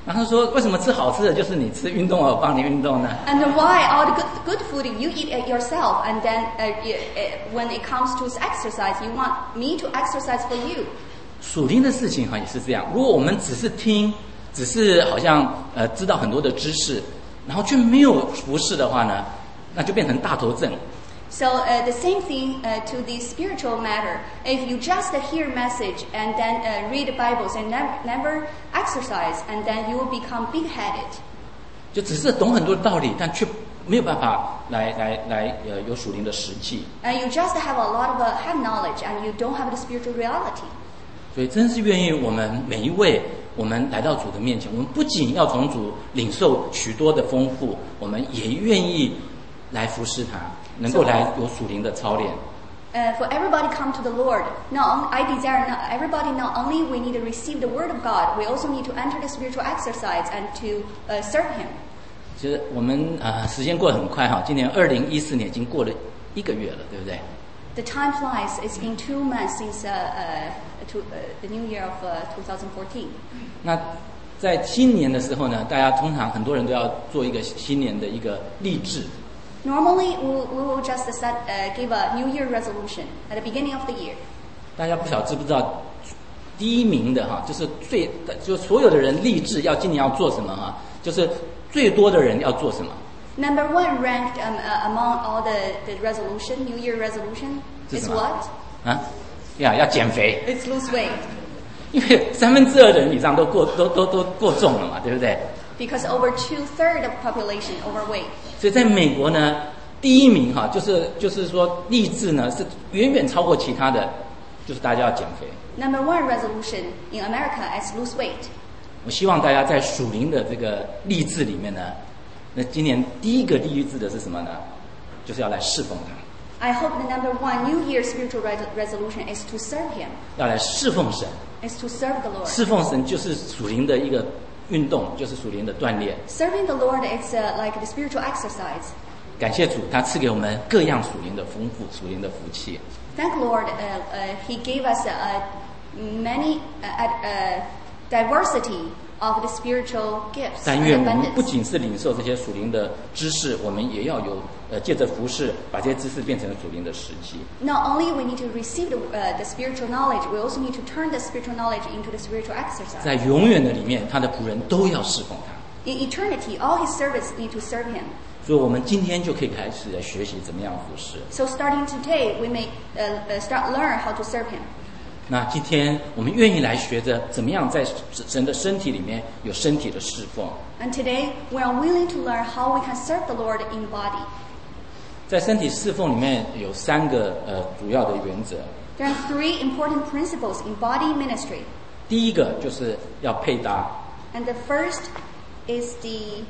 然后说，为什么吃好吃的就是你吃，运动我帮你运动呢？ And why all the good, good food you eat it yourself, and then uh, you, uh, when it comes to exercise, you want me to exercise for you? 属灵的事情哈也是这样，如果我们只是听，只是好像呃知道很多的知识，然后却没有服事的话呢，那就变成大头症。 So uh, the same thing uh, to the spiritual matter. If you just uh, hear message and then uh, read the Bibles and never, never exercise, and then you will become big-headed. 就只是懂很多的道理，但却没有办法来来来呃有属灵的实际。 And you just have a lot of uh, head knowledge, and you don't have the spiritual reality. 所以真是愿意我们每一位，我们来到主的面前，我们不仅要从主领受许多的丰富，我们也愿意来服侍他。能够来有属灵的操练。 Uh, for everybody come to the Lord. Now, I desire not everybody not only we need to receive the Word of God, we also need to enter the spiritual exercise and to uh, serve Him. 其实我们啊、呃，时间过得很快哈，今年二零一四年已经过了一个月了，对不对 The time flies. It's been two months since uh, uh, to, uh, the new year of uh, twenty fourteen. 那在新年的时候呢，大家通常很多人都要做一个新年的一个励志。 Normally, we will, we will just set, uh, give a New Year resolution at the beginning of the year. 大家不晓得知不知道，第一名的哈，就是最就所有的人立志要今年要做什么哈，就是最多的人要做什么 Number one ranked um, uh, among all the, the resolution, New Year resolution, 是 is 什么 what? 啊？呀，要减肥， It's lose weight. 因为三分之二的人以上都过都都都过重了嘛，对不对？ Because over two-thirds of population overweight. 所以在美国呢，第一名哈，就是就是说励志呢是远远超过其他的，就是大家要减肥。 Number one resolution in America is lose weight. 我希望大家在属灵的这个励志里面呢，那今年第一个励志的是什么呢？就是要来侍奉他。 I hope the number one New Year spiritual re- resolution is to serve Him, 要来侍奉神， is to serve the Lord. 侍奉神就是属灵的一个运动，就是属灵的锻炼。 Serving the Lord is uh, like the spiritual exercise. 感谢主，他赐给我们各样属灵的丰富、属灵的福气。 Thank Lord, uh, uh, He gave us uh, many uh, uh, diversity of the spiritual gifts 但 and 愿我们不 abundance. 仅是领受这些属灵的知识，我们也要有呃借着服事，把这些知识变成属灵的实际。 Not only we need to receive the, uh, the spiritual knowledge, we also need to turn the spiritual knowledge into the spiritual exercise. 在永远的里面，他的仆人都要侍奉他。 In eternity, all His servants need to serve Him. 所以，我们今天就可以开始来学习怎么样服事。 So starting today, we may uh, uh, start learn how to serve Him. 那今天我们愿意来学着怎么样在神的身体里面有身体的侍奉。 And today, we are willing to learn how we can serve the Lord in body. 在身体侍奉里面有三个呃主要的原则。 There are three important principles in body ministry. 第一个就是要配搭 And the first is the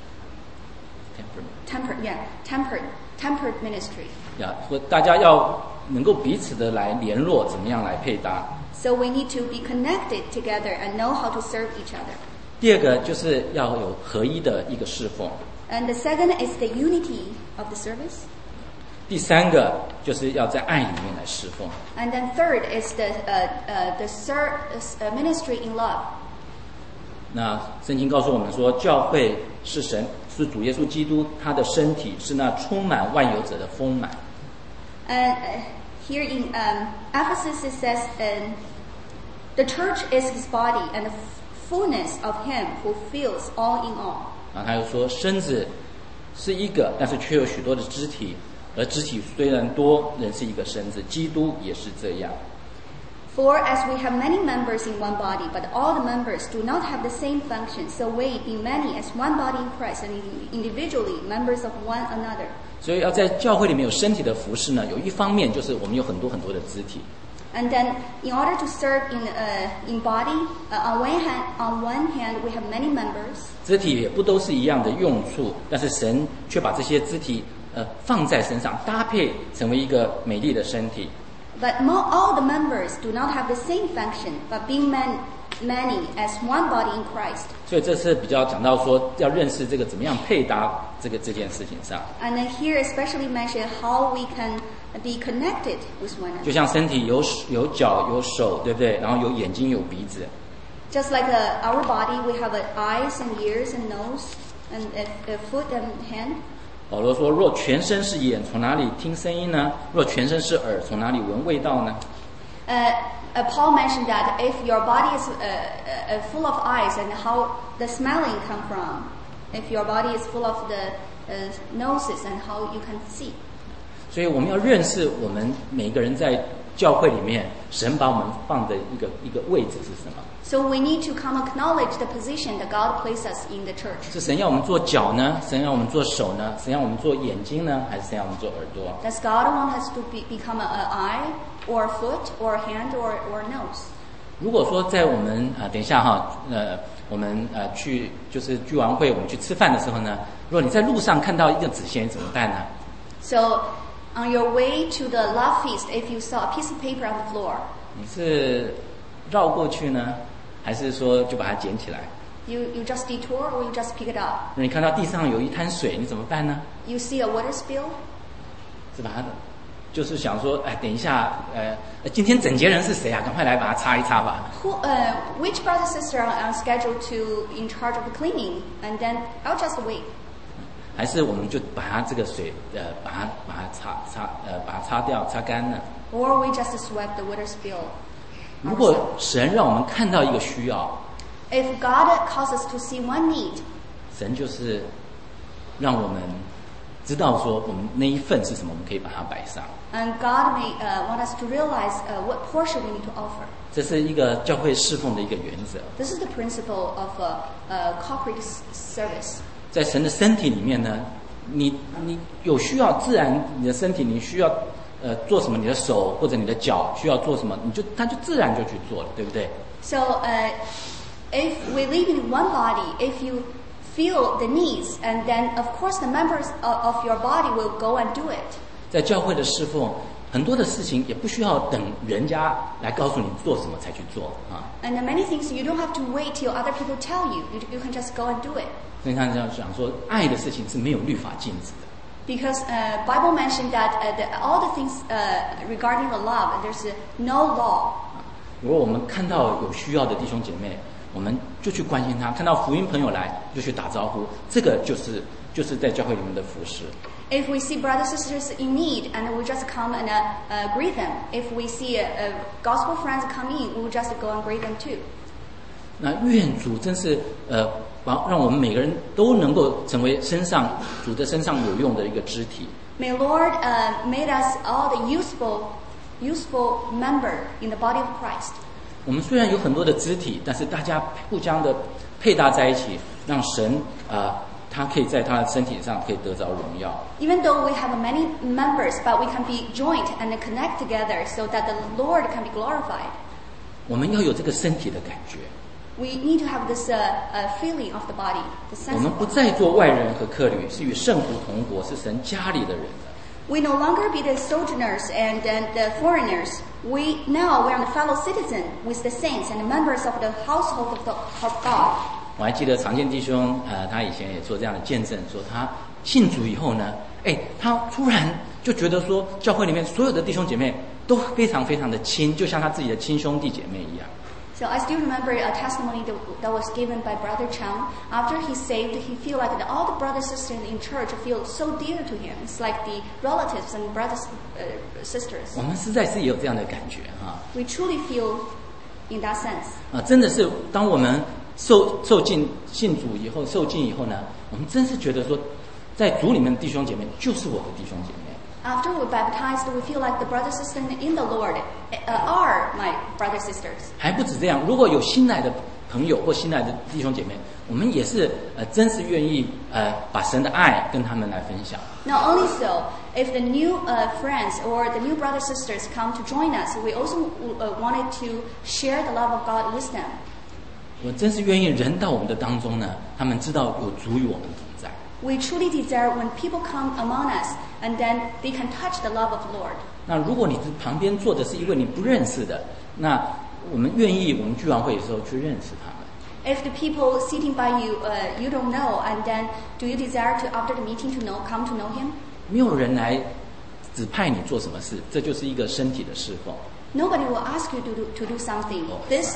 tempered, yeah, tempered, tempered ministry. 呀，和大家要能够彼此的来联络，怎么样来配搭。 So we need to be connected together and know how to serve each other. 第二个就是要有合一的一个侍奉。 And the second is the unity of the service. 第三个就是要在爱里面来侍奉。 And then third is the uh, uh, the ser- uh, ministry in love. 那圣经告诉我们说，教会是神，是主耶稣基督，他的身体是那充满万有者的丰满。 And uh, here in um, Ephesus it says, um, the church is His body and the fullness of Him who fills all in all. 然后他又说，身子是一个，但是却有许多的肢体，而肢体虽然多，仍是一个身子。基督也是这样。 For as we have many members in one body, but all the members do not have the same function, so we, being many, as one body in Christ, and individually members of one another. 所以要在教会里面有身体的服饰呢，有一方面就是我们有很多很多的肢体。 And then, in order to serve in uh, in body, uh, on one hand, on one hand, we have many members. 肢体也不都是一样的用处，但是神却把这些肢体呃放在身上，搭配成为一个美丽的身体。 But mo- all the members do not have the same function, but being man- many as one body in Christ. 所以这是比较讲到说要认识这个怎么样配搭这个这件事情上。 And then here especially mention how we can be connected with one 就 another. 像身体有有脚有手，对不对？然后有眼睛有鼻子。 Just like uh, our body, we have uh, eyes and ears and nose and uh, uh, foot and hand. 保罗说：“若全身是眼，从哪里听声音呢？若全身是耳，从哪里闻味道呢？” Uh, uh, Paul mentioned that if your body is uh, uh, full of eyes, and how the smelling come from? If your body is full of the uh, noses, and how you can see? 所以我们要认识我们每个人在教会里面，神把我们放的一个一个位置是什么？ So we need to come acknowledge the position that God placed us in the church. 是神要我们做脚呢？神要我们做手呢？神要我们做眼睛呢？还是神要我们做耳朵？ Does God want us to be, become an eye, or a foot, or a hand, or or a nose? 如果说在我们啊、呃，等一下哈，呃，我们呃去就是聚完会，我们去吃饭的时候呢，如果你在路上看到一个纸钱，怎么办呢？ So on your way to the love feast, if you saw a piece of paper on the floor, 你是绕过去呢，还是说就把它捡起来？ you you just detour or you just pick it up? 那你看到地上有一滩水，你怎么办呢？ You see a water spill? 是把它，就是想说，哎，等一下，呃，今天整洁人是谁啊？赶快来把它擦一擦吧。 Who, uh, which brother sister are on schedule to in charge of the cleaning? And then I'll just wait. 还是我们就把它这个水，呃，把它把它擦擦，呃，把它擦掉，擦干呢？ Or we just sweep the water spill. 如果神让我们看到一个需要， If God calls us to see one need, 神就是让我们知道说我们那一份是什么，我们可以把它摆上。 and God may uh, want us to realize uh, what portion we need to offer. 这是一个教会侍奉的一个原则。 This is the principle of uh, uh, corporate service. 在神的身体里面呢，你你有需要，自然你的身体你需要呃做什么，你的手或者你的脚需要做什么，你就他就自然就去做了，对不对？ So uh, if we live in one body, if you feel the needs, and then of course the members of, of your body will go and do it. 在教会的侍奉，很多的事情也不需要等人家来告诉你做什么才去做啊。 And many things you don't have to wait till other people tell you. You, you can just go and do it. 所以他这样讲说，爱的事情是没有律法禁止的。 Because uh, Bible mentioned that uh, the, all the things uh, regarding the love, there's uh, no law. 如果我们看到有需要的弟兄姐妹，我们就去关心他；看到福音朋友来，就去打招呼。这个就是就是在教会里面的服侍。 If we see brothers and sisters in need, and we just come and uh, uh, greet them. If we see uh, uh, gospel friends come in, we will just go and greet them too. 那愿主真是呃，让让我们每个人都能够成为身上主的身上有用的一个肢体。 May Lord uh, made us all the useful, useful member in the body of Christ. 我们虽然有很多的肢体，但是大家互相的配搭在一起，让神啊、呃，他可以在他的身体上可以得着荣耀。 Even though we have many members, but we can be joined and connect together so that the Lord can be glorified. 我们要有这个身体的感觉。 We need to have this uh, uh, feeling of the body, the 我 sense 们 of 不 it. 再做外人和客旅，是与圣徒同国，是神家里的人了。 We no longer be the sojourners and uh, the foreigners. We now we are the fellow citizen with the saints and the members of the household of, the, of God. 我还记得常见弟兄，呃，他以前也做这样的见证，说他信主以后呢，哎，他突然就觉得说，教会里面所有的弟兄姐妹都非常非常的亲，就像他自己的亲兄弟姐妹一样。 So I still remember a testimony that, that was given by Brother Chang. After he saved, he feel like that all the brothers and sisters in church feel so dear to him. It's like the relatives and brothers uh, sisters. 我们实在是也有这样的感觉哈。 We truly feel in that sense. 啊，真的是当我们受受尽信主以后，受尽以后呢，我们真是觉得说，在主里面的弟兄姐妹就是我的弟兄姐妹。 After we're baptized, we feel like the brothers and sisters in the Lord uh, are my brothers and sisters. 还不止这样，如果有新来的朋友或新来的弟兄姐妹，我们也是呃，真是愿意呃，把神的爱跟他们来分享。 Not only so, if the new uh, friends or the new brothers and sisters come to join us, we also uh, wanted to share the love of God with them. 我真是愿意人到我们的当中呢，他们知道有主与我们同在。 We truly desire when people come among us, and then they can touch the love of the Lord. 那如果你旁边坐的是一位你不认识的，那我们愿意我们聚完会的时候去认识他们。 If the people sitting by you, uh, you don't know, and then do you desire to, after the meeting, to know, come to know him? 没有人来指派你做什么事，这就是一个身体的侍奉。 Nobody will ask you to do, to do something. This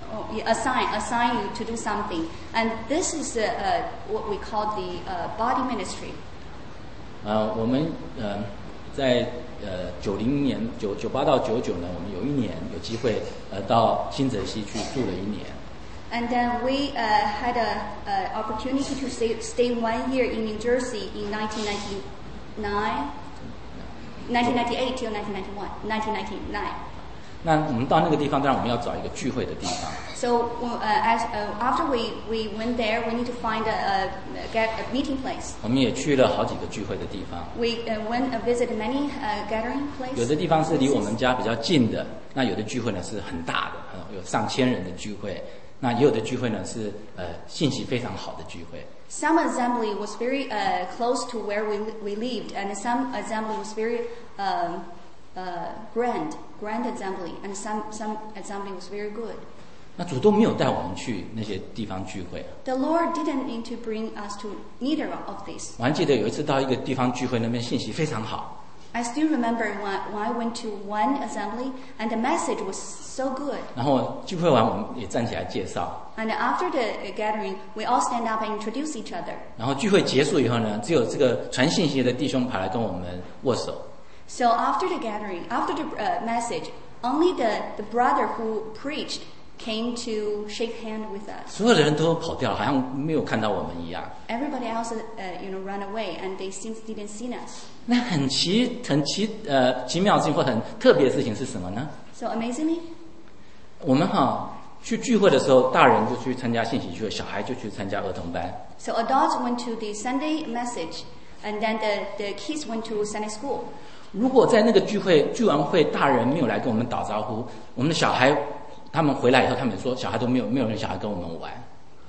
Oh, yeah, assign assign you to do something, and this is uh, uh, what we call the uh, body ministry. 呃，我们呃在呃九零年九九八到九九呢，我们有一年有机会呃到新泽西去住了一年。 And then we uh, had a, a opportunity to stay, stay one year in New Jersey in nineteen ninety-nine, nineteen ninety-eight till nineteen ninety-one, nineteen ninety-nine. 那我们到那个地方，当然我们要找一个聚会的地方。 So uh, as uh, after we, we went there, we need to find a, a, get a meeting place. 我们也去了好几个聚会的地方。 We uh, went uh, visit many uh, gathering places. 有的地方是离我们家比较近的，那有的聚会呢是很大的，呃有上千人的聚会。那也有的聚会呢是呃信息非常好的聚会。 Some assembly was very uh, close to where we we lived, and some assembly was very um, uh, grand, grand assembly, and some some assembly was very good. 那主都没有带我们去那些地方聚会。 The Lord didn't need to bring us to neither of these. 我还记得有一次到一个地方聚会，那边信息非常好。 I still remember when, when I went to one assembly and the message was so good. 然后聚会完，我们也站起来介绍。 And after the gathering, we all stand up and introduce each other. 然后聚会结束以后呢，只有这个传信息的弟兄跑来跟我们握手。 So after the gathering, after the uh, message, only the, the brother who preached came to shake hand with us. 所有的人都跑掉了，好像没有看到我们一样。 Everybody else, uh, you know, ran away, and they seems didn't see us. 那很奇很奇呃奇妙的事情或很特别的事情是什么呢？ So amazingly, 我们哈去聚会的时候，大人就去参加信息聚会，小孩就去参加儿童班。 so adults went to the Sunday message, and then the, the kids went to Sunday school. 如果在那个聚会聚完会，大人没有来跟我们打招呼，我们的小孩他们回来以后，他们说小孩都没有没有人小孩跟我们玩。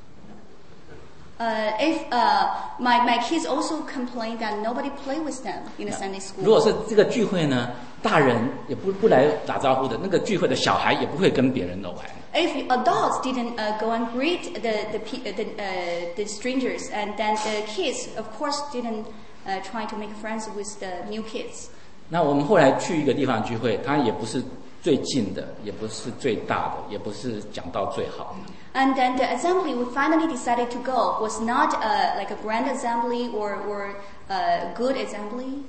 Uh, if uh, my my kids also complained that nobody play with them in the Sunday 如果 school. 是这个聚会呢，大人也不不来打招呼的，那个聚会的小孩也不会跟别人的玩。 If adults didn't uh, go and greet the the pe- uh, the, uh, the strangers, and then the kids, of course, didn't uh, try to make friends with the new kids. 那我们后来去一个地方聚会，它也不是最近的，也不是最大的，也不是讲到最好的。 And then the assembly we finally decided to go was not uh, like a grand assembly or or a good assembly.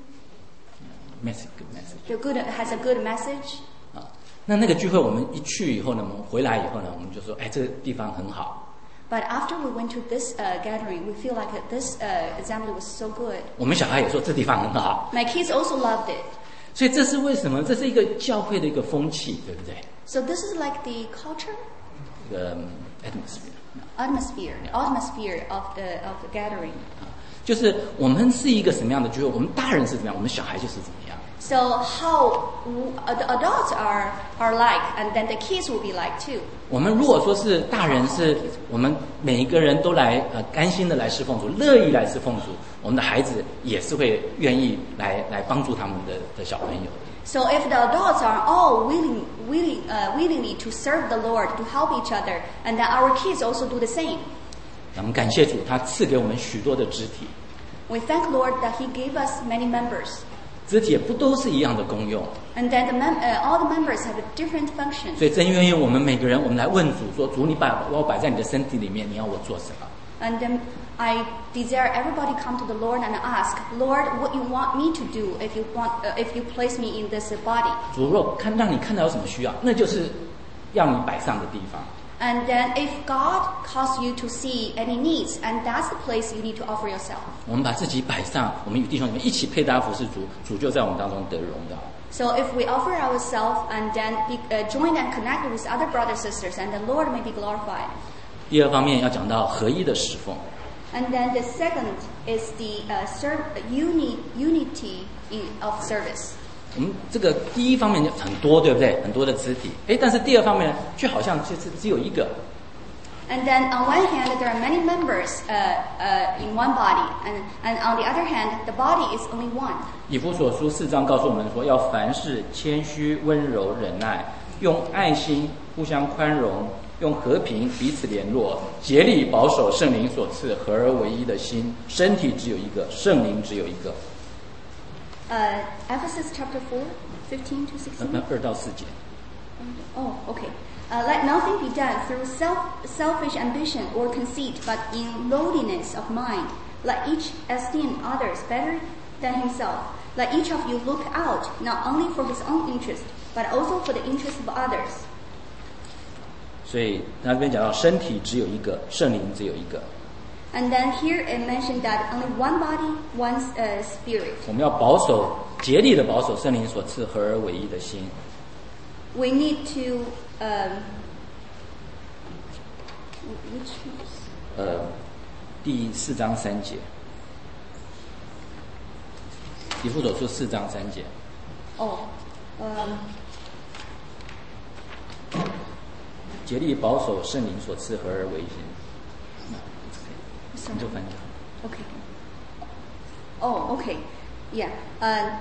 Message, good message. The good has a good message. 啊，那那个聚会我们一去以后呢，我们回来以后呢，我们就说，哎，这个地方很好。 But after we went to this uh, gathering, we feel like this uh, assembly was so good. 我们小孩也说这地方很好。 My kids also loved it. 所以这是为什么？这是一个教会的一个风气，对不对？ So this is like the culture, 这个 atmosphere。 atmosphere, atmosphere of the of the gathering. 就是我们是一个什么样的聚会，我们大人是怎么样，我们小孩就是怎么样。 So how uh, the adults are are like, and then the kids will be like too. 我们如果说是大人，是我们每一个人都来呃甘心的来侍奉主，乐意来侍奉主，我们的孩子也是会愿意来来帮助他们的的小朋友。 So if the adults are all willing, willing, uh, willingly to serve the Lord, to help each other, and then our kids also do the same. 我们感谢主，他赐给我们许多的肢体， We thank Lord that He gave us many members, 肢体也不都是一样的功用。 and then the mem- uh, all the members have a different function. 所以真愿意我们每个人，我们来问主说：主，你把我摆在你的身体里面，你要我做什么？ And then I desire everybody come to the Lord and ask, Lord, what you want me to do if you want, uh, if you place me in this body. 主若看让你看到有什么需要，那就是要你摆上的地方。 And then if God calls you to see any needs, and that's the place you need to offer yourself. 我们把自己摆上，我们与弟兄姊妹一起配搭服侍主，主就在我们当中得荣耀。 So if we offer ourselves and then be, uh, join and connect with other brothers and sisters, and the Lord may be glorified. 第二方面要讲到合一的侍奉。 And then the second is the uh, serve, uni, unity in, of service. 我们这个第一方面就很多，对不对？很多的肢体，哎，但是第二方面却好像就是只有一个。 And then on one hand, there are many members uh, uh, in one body, and, and on the other hand, the body is only one. 以弗所书四章告诉我们说，要凡事谦虚、温柔、忍耐，用爱心互相宽容，用和平彼此联络，竭力保守圣灵所赐合而为一的心。身体只有一个，圣灵只有一个。 Uh, Ephesus chapter four, fifteen to 那那 sixteen. 二到四节。 Oh, okay. Uh, let nothing be done through self, selfish ambition or conceit, but in lowliness of mind. Let each esteem others better than himself. Let each of you look out, not only for his own interest, but also for the interest of others. 所以他这边讲到，身体只有一个，圣灵只有一个。 And then here it mentioned that only one body, one uh, spirit. 我们要保守，竭力的保守圣灵所赐合而为一的心。 We need to, um, which verse? 呃，第四章三节，以弗所书四章三节。 哦，嗯。 竭力保守圣灵所赐合而为一。你就翻译。 Okay. Oh, okay. Yeah. Uh,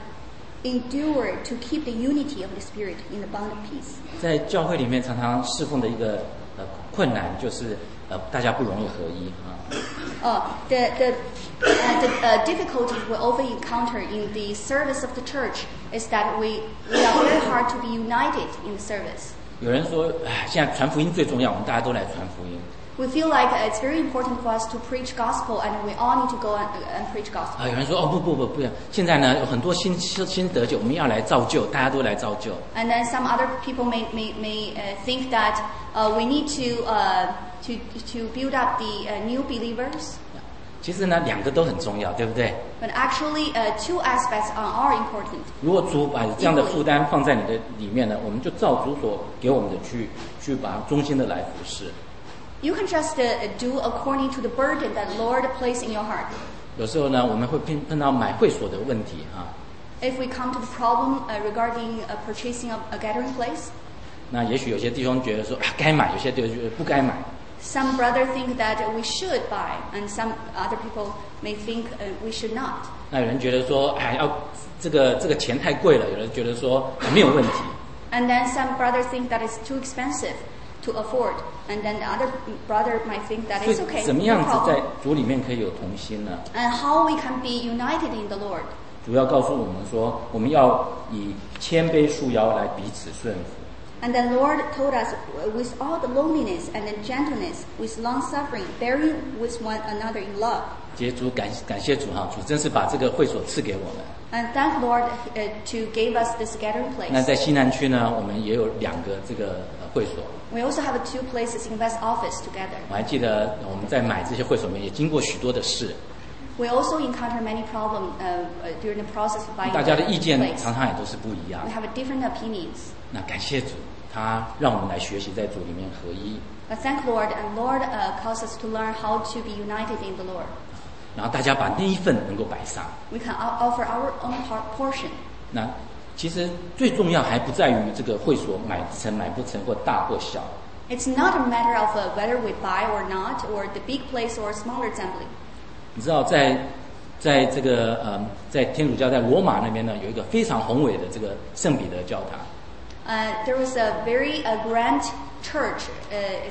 endure to keep the unity of the Spirit in the bond of peace. 在教会里面常常侍奉的一个呃困难就是呃大家不容易合一啊。 Uh, the the uh, the uh, difficulty we often encounter in the service of the church is that we we are very hard to be united in the service. 有人说，哎，现在传福音最重要，我们大家都来传福音。 We feel like it's very important for us to preach gospel, and we all need to go and, and preach gospel. 啊，有人说，哦，不不不不要，现在呢有很多新新得救，我们要来造就，大家都来造就。 And then some other people may may may uh, think that uh, we need to uh, to to build up the uh, new believers. 其实呢，两个都很重要，对不对？ But actually, uh, two aspects are, are important. 如果主把这样的负担放在你的里面呢，我们就照主所给我们的去去把忠心的来服侍。 You can just uh, do according to the burden that Lord placed in your heart. 有时候呢，我们会碰碰到买会所的问题啊。 If we come to the problem uh, regarding uh, purchasing a, a gathering place, 那也许有些弟兄觉得说啊该买，有些弟兄觉得不该买。 Some brother think that we should buy, and some other people may think uh, we should not. 那有人觉得说，哎，要这个这个钱太贵了，有人觉得说没有问题。 And then some brother think that it's too expensive to afford, and then the other brother might think that it's okay. 怎么样子在主里面可以有同心呢？ And how we can be united in the Lord? 主要告诉我们说，我们要以谦卑束腰来彼此顺服。 And the Lord told us, with all the lowliness and the gentleness, with long suffering, bearing with one another in love. 谢主感感谢主哈，主真是把这个会所赐给我们。 And thank Lord uh, to give us this gathering place. 那在西南区呢，我们也有两个这个呃会所。 We also have two places in West Office together. 我还记得我们在买这些会所里面也经过许多的事。 We also encounter many problems uh, during the process of buying. 大家的意见 place. 常常也都是不一样。 We have different opinions. 那感谢主，他让我们来学习在主里面合一。 But thank Lord, and Lord uh, calls us to learn how to be united in the Lord. 然后大家把那一份能够摆上。 We can offer our own portion. 那其实最重要还不在于这个会所买成买不成或大或小。 It's not a matter of uh, whether we buy or not, or the big place or smaller assembly. 你知道在在这个呃在天主教在罗马那边呢有一个非常宏伟的这个圣彼得教堂。 Uh, there was a very uh, grand church, uh,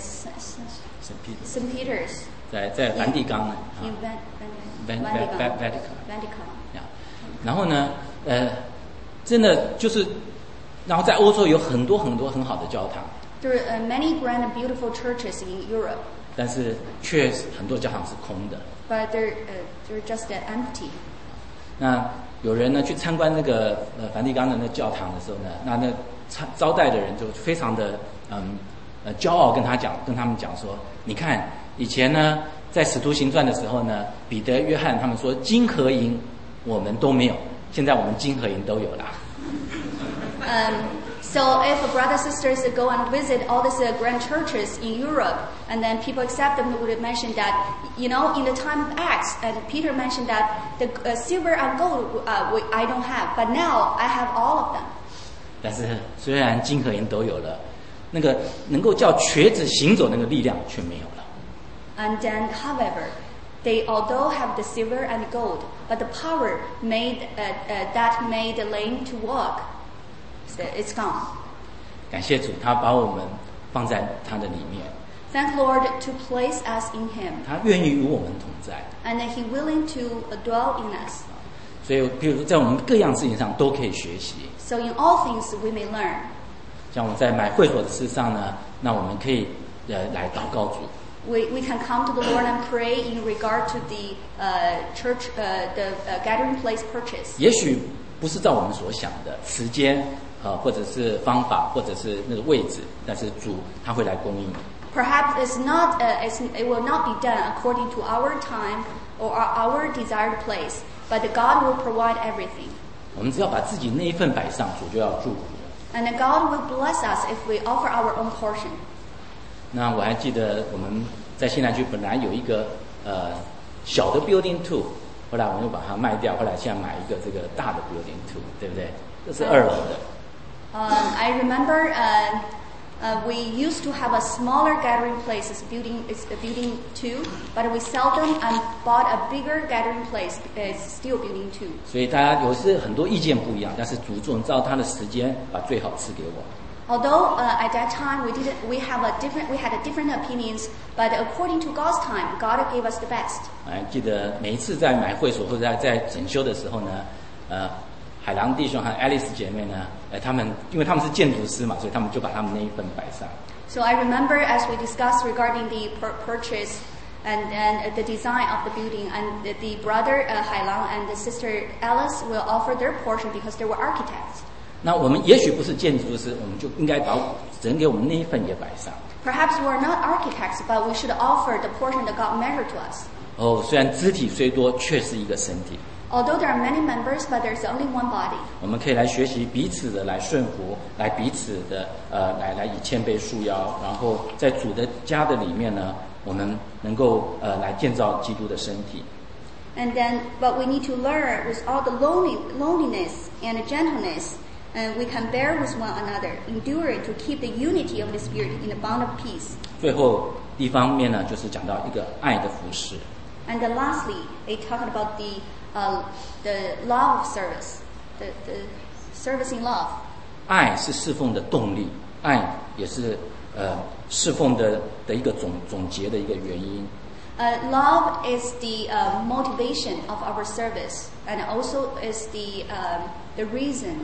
Saint Peter's. 在在梵蒂冈呢。 In Van, Van, Van, Vatican. Van, Vatican. Vatican. 然后呢，呃，真的就是，然后在欧洲有很多很多很好的教堂。 There are uh, many grand and beautiful churches in Europe. 但是却很多教堂是空的。 But they're uh, they're just uh, empty. 那有人呢去参观那个呃梵蒂冈的那教堂的时候呢，那那招待的人就非常的嗯呃骄傲，跟他讲，跟他们讲说，你看以前呢在使徒行传的时候呢，彼得、约翰他们说金和银我们都没有，现在我们金和银都有了。 Um, so if brothers and sisters go and visit all these uh, grand churches in Europe, and then people accept them, would mention that, you know, in the time of Acts, and Peter mentioned that the uh, silver and gold uh, we, I don't have, but now I have all of them. 但是虽然金和银都有了，那个能够叫瘸子行走那个力量却没有了。 And then, however, they although have the silver and gold, but the power made uh, uh, that made the lame to walk, it's gone. 感谢主，他把我们放在他的里面。 Thank Lord to place us in Him. 他愿意与我们同在。 And He willing to dwell in us. 所以，比如说在我们各样事情上都可以学习。 So in all things we may learn. 像我们在买会所的事上呢，那我们可以呃来祷告主。 We we can come to the Lord and pray in regard to the uh, church, uh, the uh, gathering place purchase. 也许不是照我们所想的时间，呃，或者是方法，或者是那个位置，但是主他会来供应。 Perhaps it's not, uh, it's, it will not be done according to our time or our desired place, but God will provide everything. 我们只要把自己那一份摆上，主就要祝福了。 And then God will bless us if we offer our own portion. 那我还记得我们在新南区本来有一个呃小的 building two， 后来我们又把它卖掉，后来现在买一个这个大的 building two， 对不对？这是二楼的。 Um, I remember uh, uh, we used to have a smaller gathering place. It's building, it's a building two, but we sell them and bought a bigger gathering place. It's still building two. 所以大家有时很多意见不一样，但是主总照他的时间把最好赐给我。 Although uh, at that time we didn't, we have a different, we had a different opinions, but according to God's time, God gave us the best. 哎，记得每一次在买会所或者在在整修的时候呢，呃，海郎弟兄和 Alice 姐妹呢，呃，他们因为他们是建筑师嘛，所以他们就把他们那一份摆上。 So I remember as we discussed regarding the pur- purchase and and the design of the building, and the, the brother uh, Hailang and the sister Alice will offer their portion because they were architects. 那我们也许不是建筑师，我们就应该把神给我们那一份也摆上。 Perhaps we are not architects, but we should offer the portion that God measured to us. 哦，虽然肢体虽多，却是一个身体。 Although there are many members, but there's only one body. 我们可以来学习彼此的来顺服，来彼此的呃来来以谦卑束腰，然后在主的家的里面呢，我们能够呃来建造基督的身体。 And then, but we need to learn with all the lonely, loneliness and gentleness. And we can bear with one another, enduring to keep the unity of the Spirit in the bond of peace. 最后一方面呢，就是讲到一个爱的服事。 And then lastly, they talked about the uh, the love of service, the, the service in love. 爱是侍奉的动力，爱也是呃侍奉的的一个总总结的一个原因。 Uh, love is the uh, motivation of our service, and also is the uh, the reason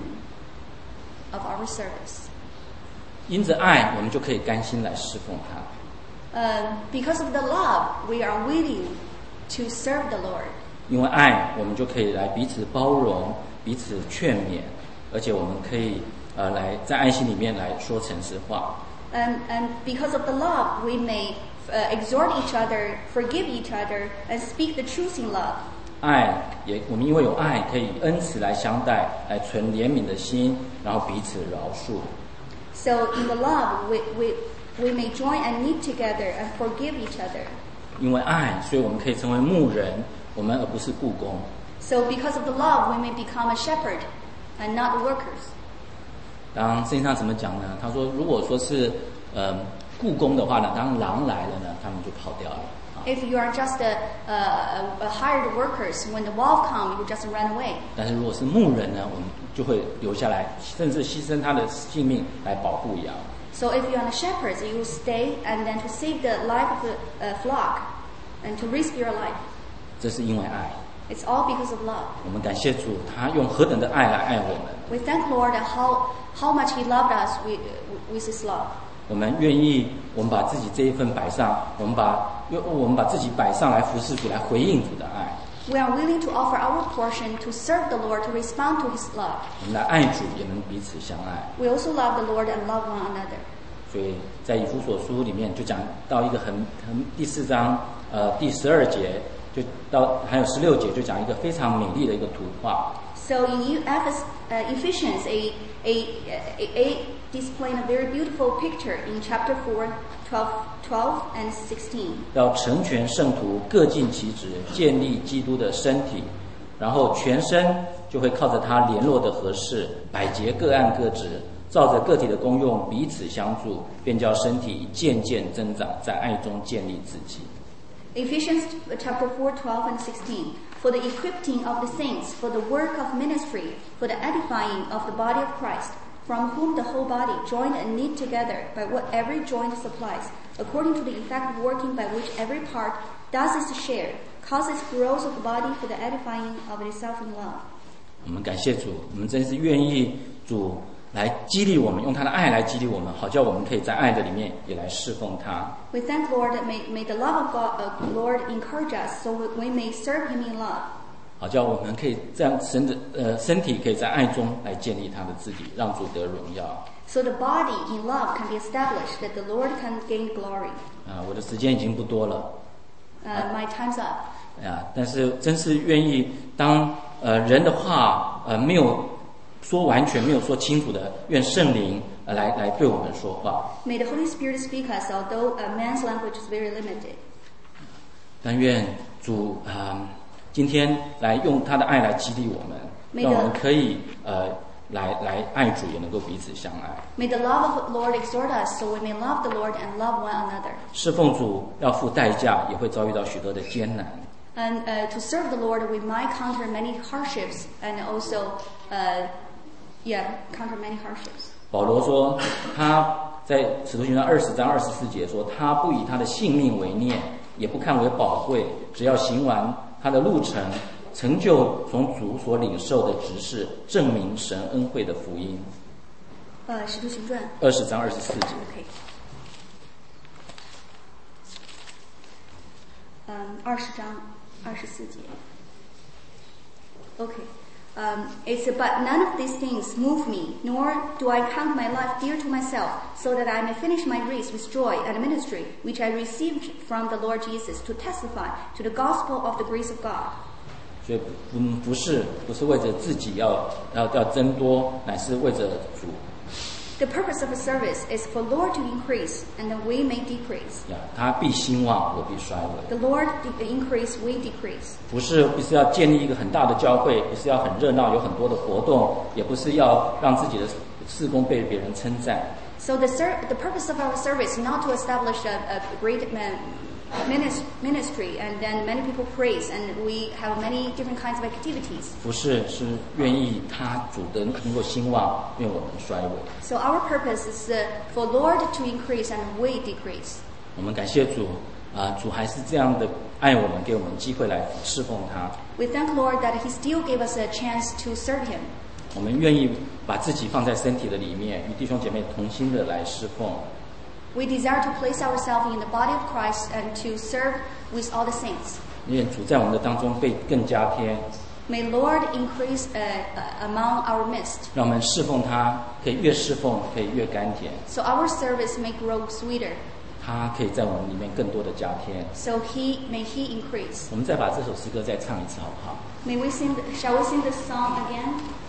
of our service. 因着爱，我们就可以甘心来侍奉他。 Uh, because of the love, we are willing to serve the Lord. 因为爱，我们就可以来彼此包容、彼此劝勉，而且我们可以呃来在爱心里面来说诚实话。 And and because of the love, we may uh, exhort each other, forgive each other, and speak the truth in love. 爱也，我们因为有爱，可以恩慈来相待，来存怜悯的心，然后彼此饶恕。 So in the love, we we we may join and knit together and forgive each other. 因为爱，所以我们可以成为牧人，我们而不是雇工。 So because of the love, we may become a shepherd and not workers. 当圣经上怎么讲呢？他说，如果说是呃雇工的话呢，当狼来了呢，他们就跑掉了。 If you are just a, a, a hired workers, when the wolf comes, you just run away. 但是如果是牧人呢，我们就会留下来，甚至牺牲他的性命来保护羊。 So if you are the shepherds, you will stay and then to save the life of the uh, flock and to risk your life. 这是因为爱。 It's all because of love. 我们感谢主，他用何等的爱来爱我们。 We thank Lord that how how much He loved us with, with His love. 我们愿意，我们把自己这一份摆上，我们把用我们把自己摆上来服侍主，来回应主的爱。 We are willing to offer our portion to serve the Lord, to respond to His love. 我们来爱主，也能彼此相爱。 We also love the Lord and love one another. 所以在以弗所书里面就讲到一个很很第四章呃第十二节，就到还有十六节，就讲一个非常美丽的一个图画。 So in Ephes, uh, Ephesians, a, a, a, a displaying a very beautiful picture in chapter four, twelve, twelve and sixteen. 要成全圣徒，各尽其职，建立基督的身体，然后全身就会靠着他联络的合适，百节各按各职，照着个体的功用彼此相助，便叫身体渐渐增长，在爱中建立自己。 Ephesians chapter four, twelve and sixteen. For the equipping of the saints, for the work of ministry, for the edifying of the body of Christ, from whom the whole body, joined and knit together by what every joint supplies, according to the effective working by which every part does its share, causes growth of the body for the edifying of itself in love. 我们感谢主，我们真是愿意主来激励我们，用他的爱来激励我们，好叫我们可以在爱的里面也来侍奉他。 We thank Lord that may, may the love of God, uh, Lord encourage us so we may serve Him in love. 好叫我们可以这样神的呃身体可以在爱中来建立他的自己，让主得荣耀。 So the body in love can be established, that the Lord can gain glory. 啊，我的时间已经不多了。 Uh, my time's up. 啊，但是真是愿意当呃人的话呃没有说完全没有说清楚的，愿圣灵呃来来对我们说话。 May the Holy Spirit speak us, although a man's language is very limited. 但愿主啊、呃、今天来用他的爱来激励我们，让我们可以呃来来爱主，也能够彼此相爱。 May the love of the Lord exhort us, so we may love the Lord and love one another. 侍奉主要付代价，也会遭遇到许多的艰难。 And uh, to serve the Lord, we might counter many hardships, and also, uh, yeah, counter many hardships. 保罗说，他在使徒行传二十章二十四节说，他不以他的性命为念，也不看为宝贵，只要行完他的路程，成就从主所领受的职事，证明神恩惠的福音。 呃，使徒行传二十章二十四节。 Okay. 嗯，二十章二十四节。Okay. Um, it's but none of these things move me, nor do I count my life dear to myself, so that I may finish my race with joy and ministry, which I received from the Lord Jesus to testify to the gospel of the grace of God. 所以，嗯，不是不是为着自己要要要增多，乃是为着主。 The purpose of a service is for Lord to increase, and that we may decrease. 呀，他必兴旺，我必衰微。 The Lord increase, we decrease. 不是不是要建立一个很大的教会，不是要很热闹，有很多的活动，也不是要让自己的事工被别人称赞。 So the ser- the purpose of our service is not to establish a, a great man, ministry, and then many people praise, and we have many different kinds of activities. 不是，是愿意他主的能够兴旺，愿我们衰微。 So our purpose is uh, for Lord to increase and we decrease. 我们感谢主，啊、主还是这样的爱我们，给我们机会来侍奉他。 We thank Lord that He still gave us a chance to serve Him. 我们愿意把自己放在身体的里面，与弟兄姐妹同心的来侍奉。 We desire to place ourselves in the body of Christ and to serve with all the saints. 愿主在我们的当中被更加添， May Lord increase uh, uh, among our midst, 让我们侍奉他，可以越侍奉可以越甘甜， so our service may grow sweeter. 他可以在我们里面更多的加添。 So He may He increase. 我们再把这首诗歌再唱一次，好不好？ May we sing? The, shall we sing this song again?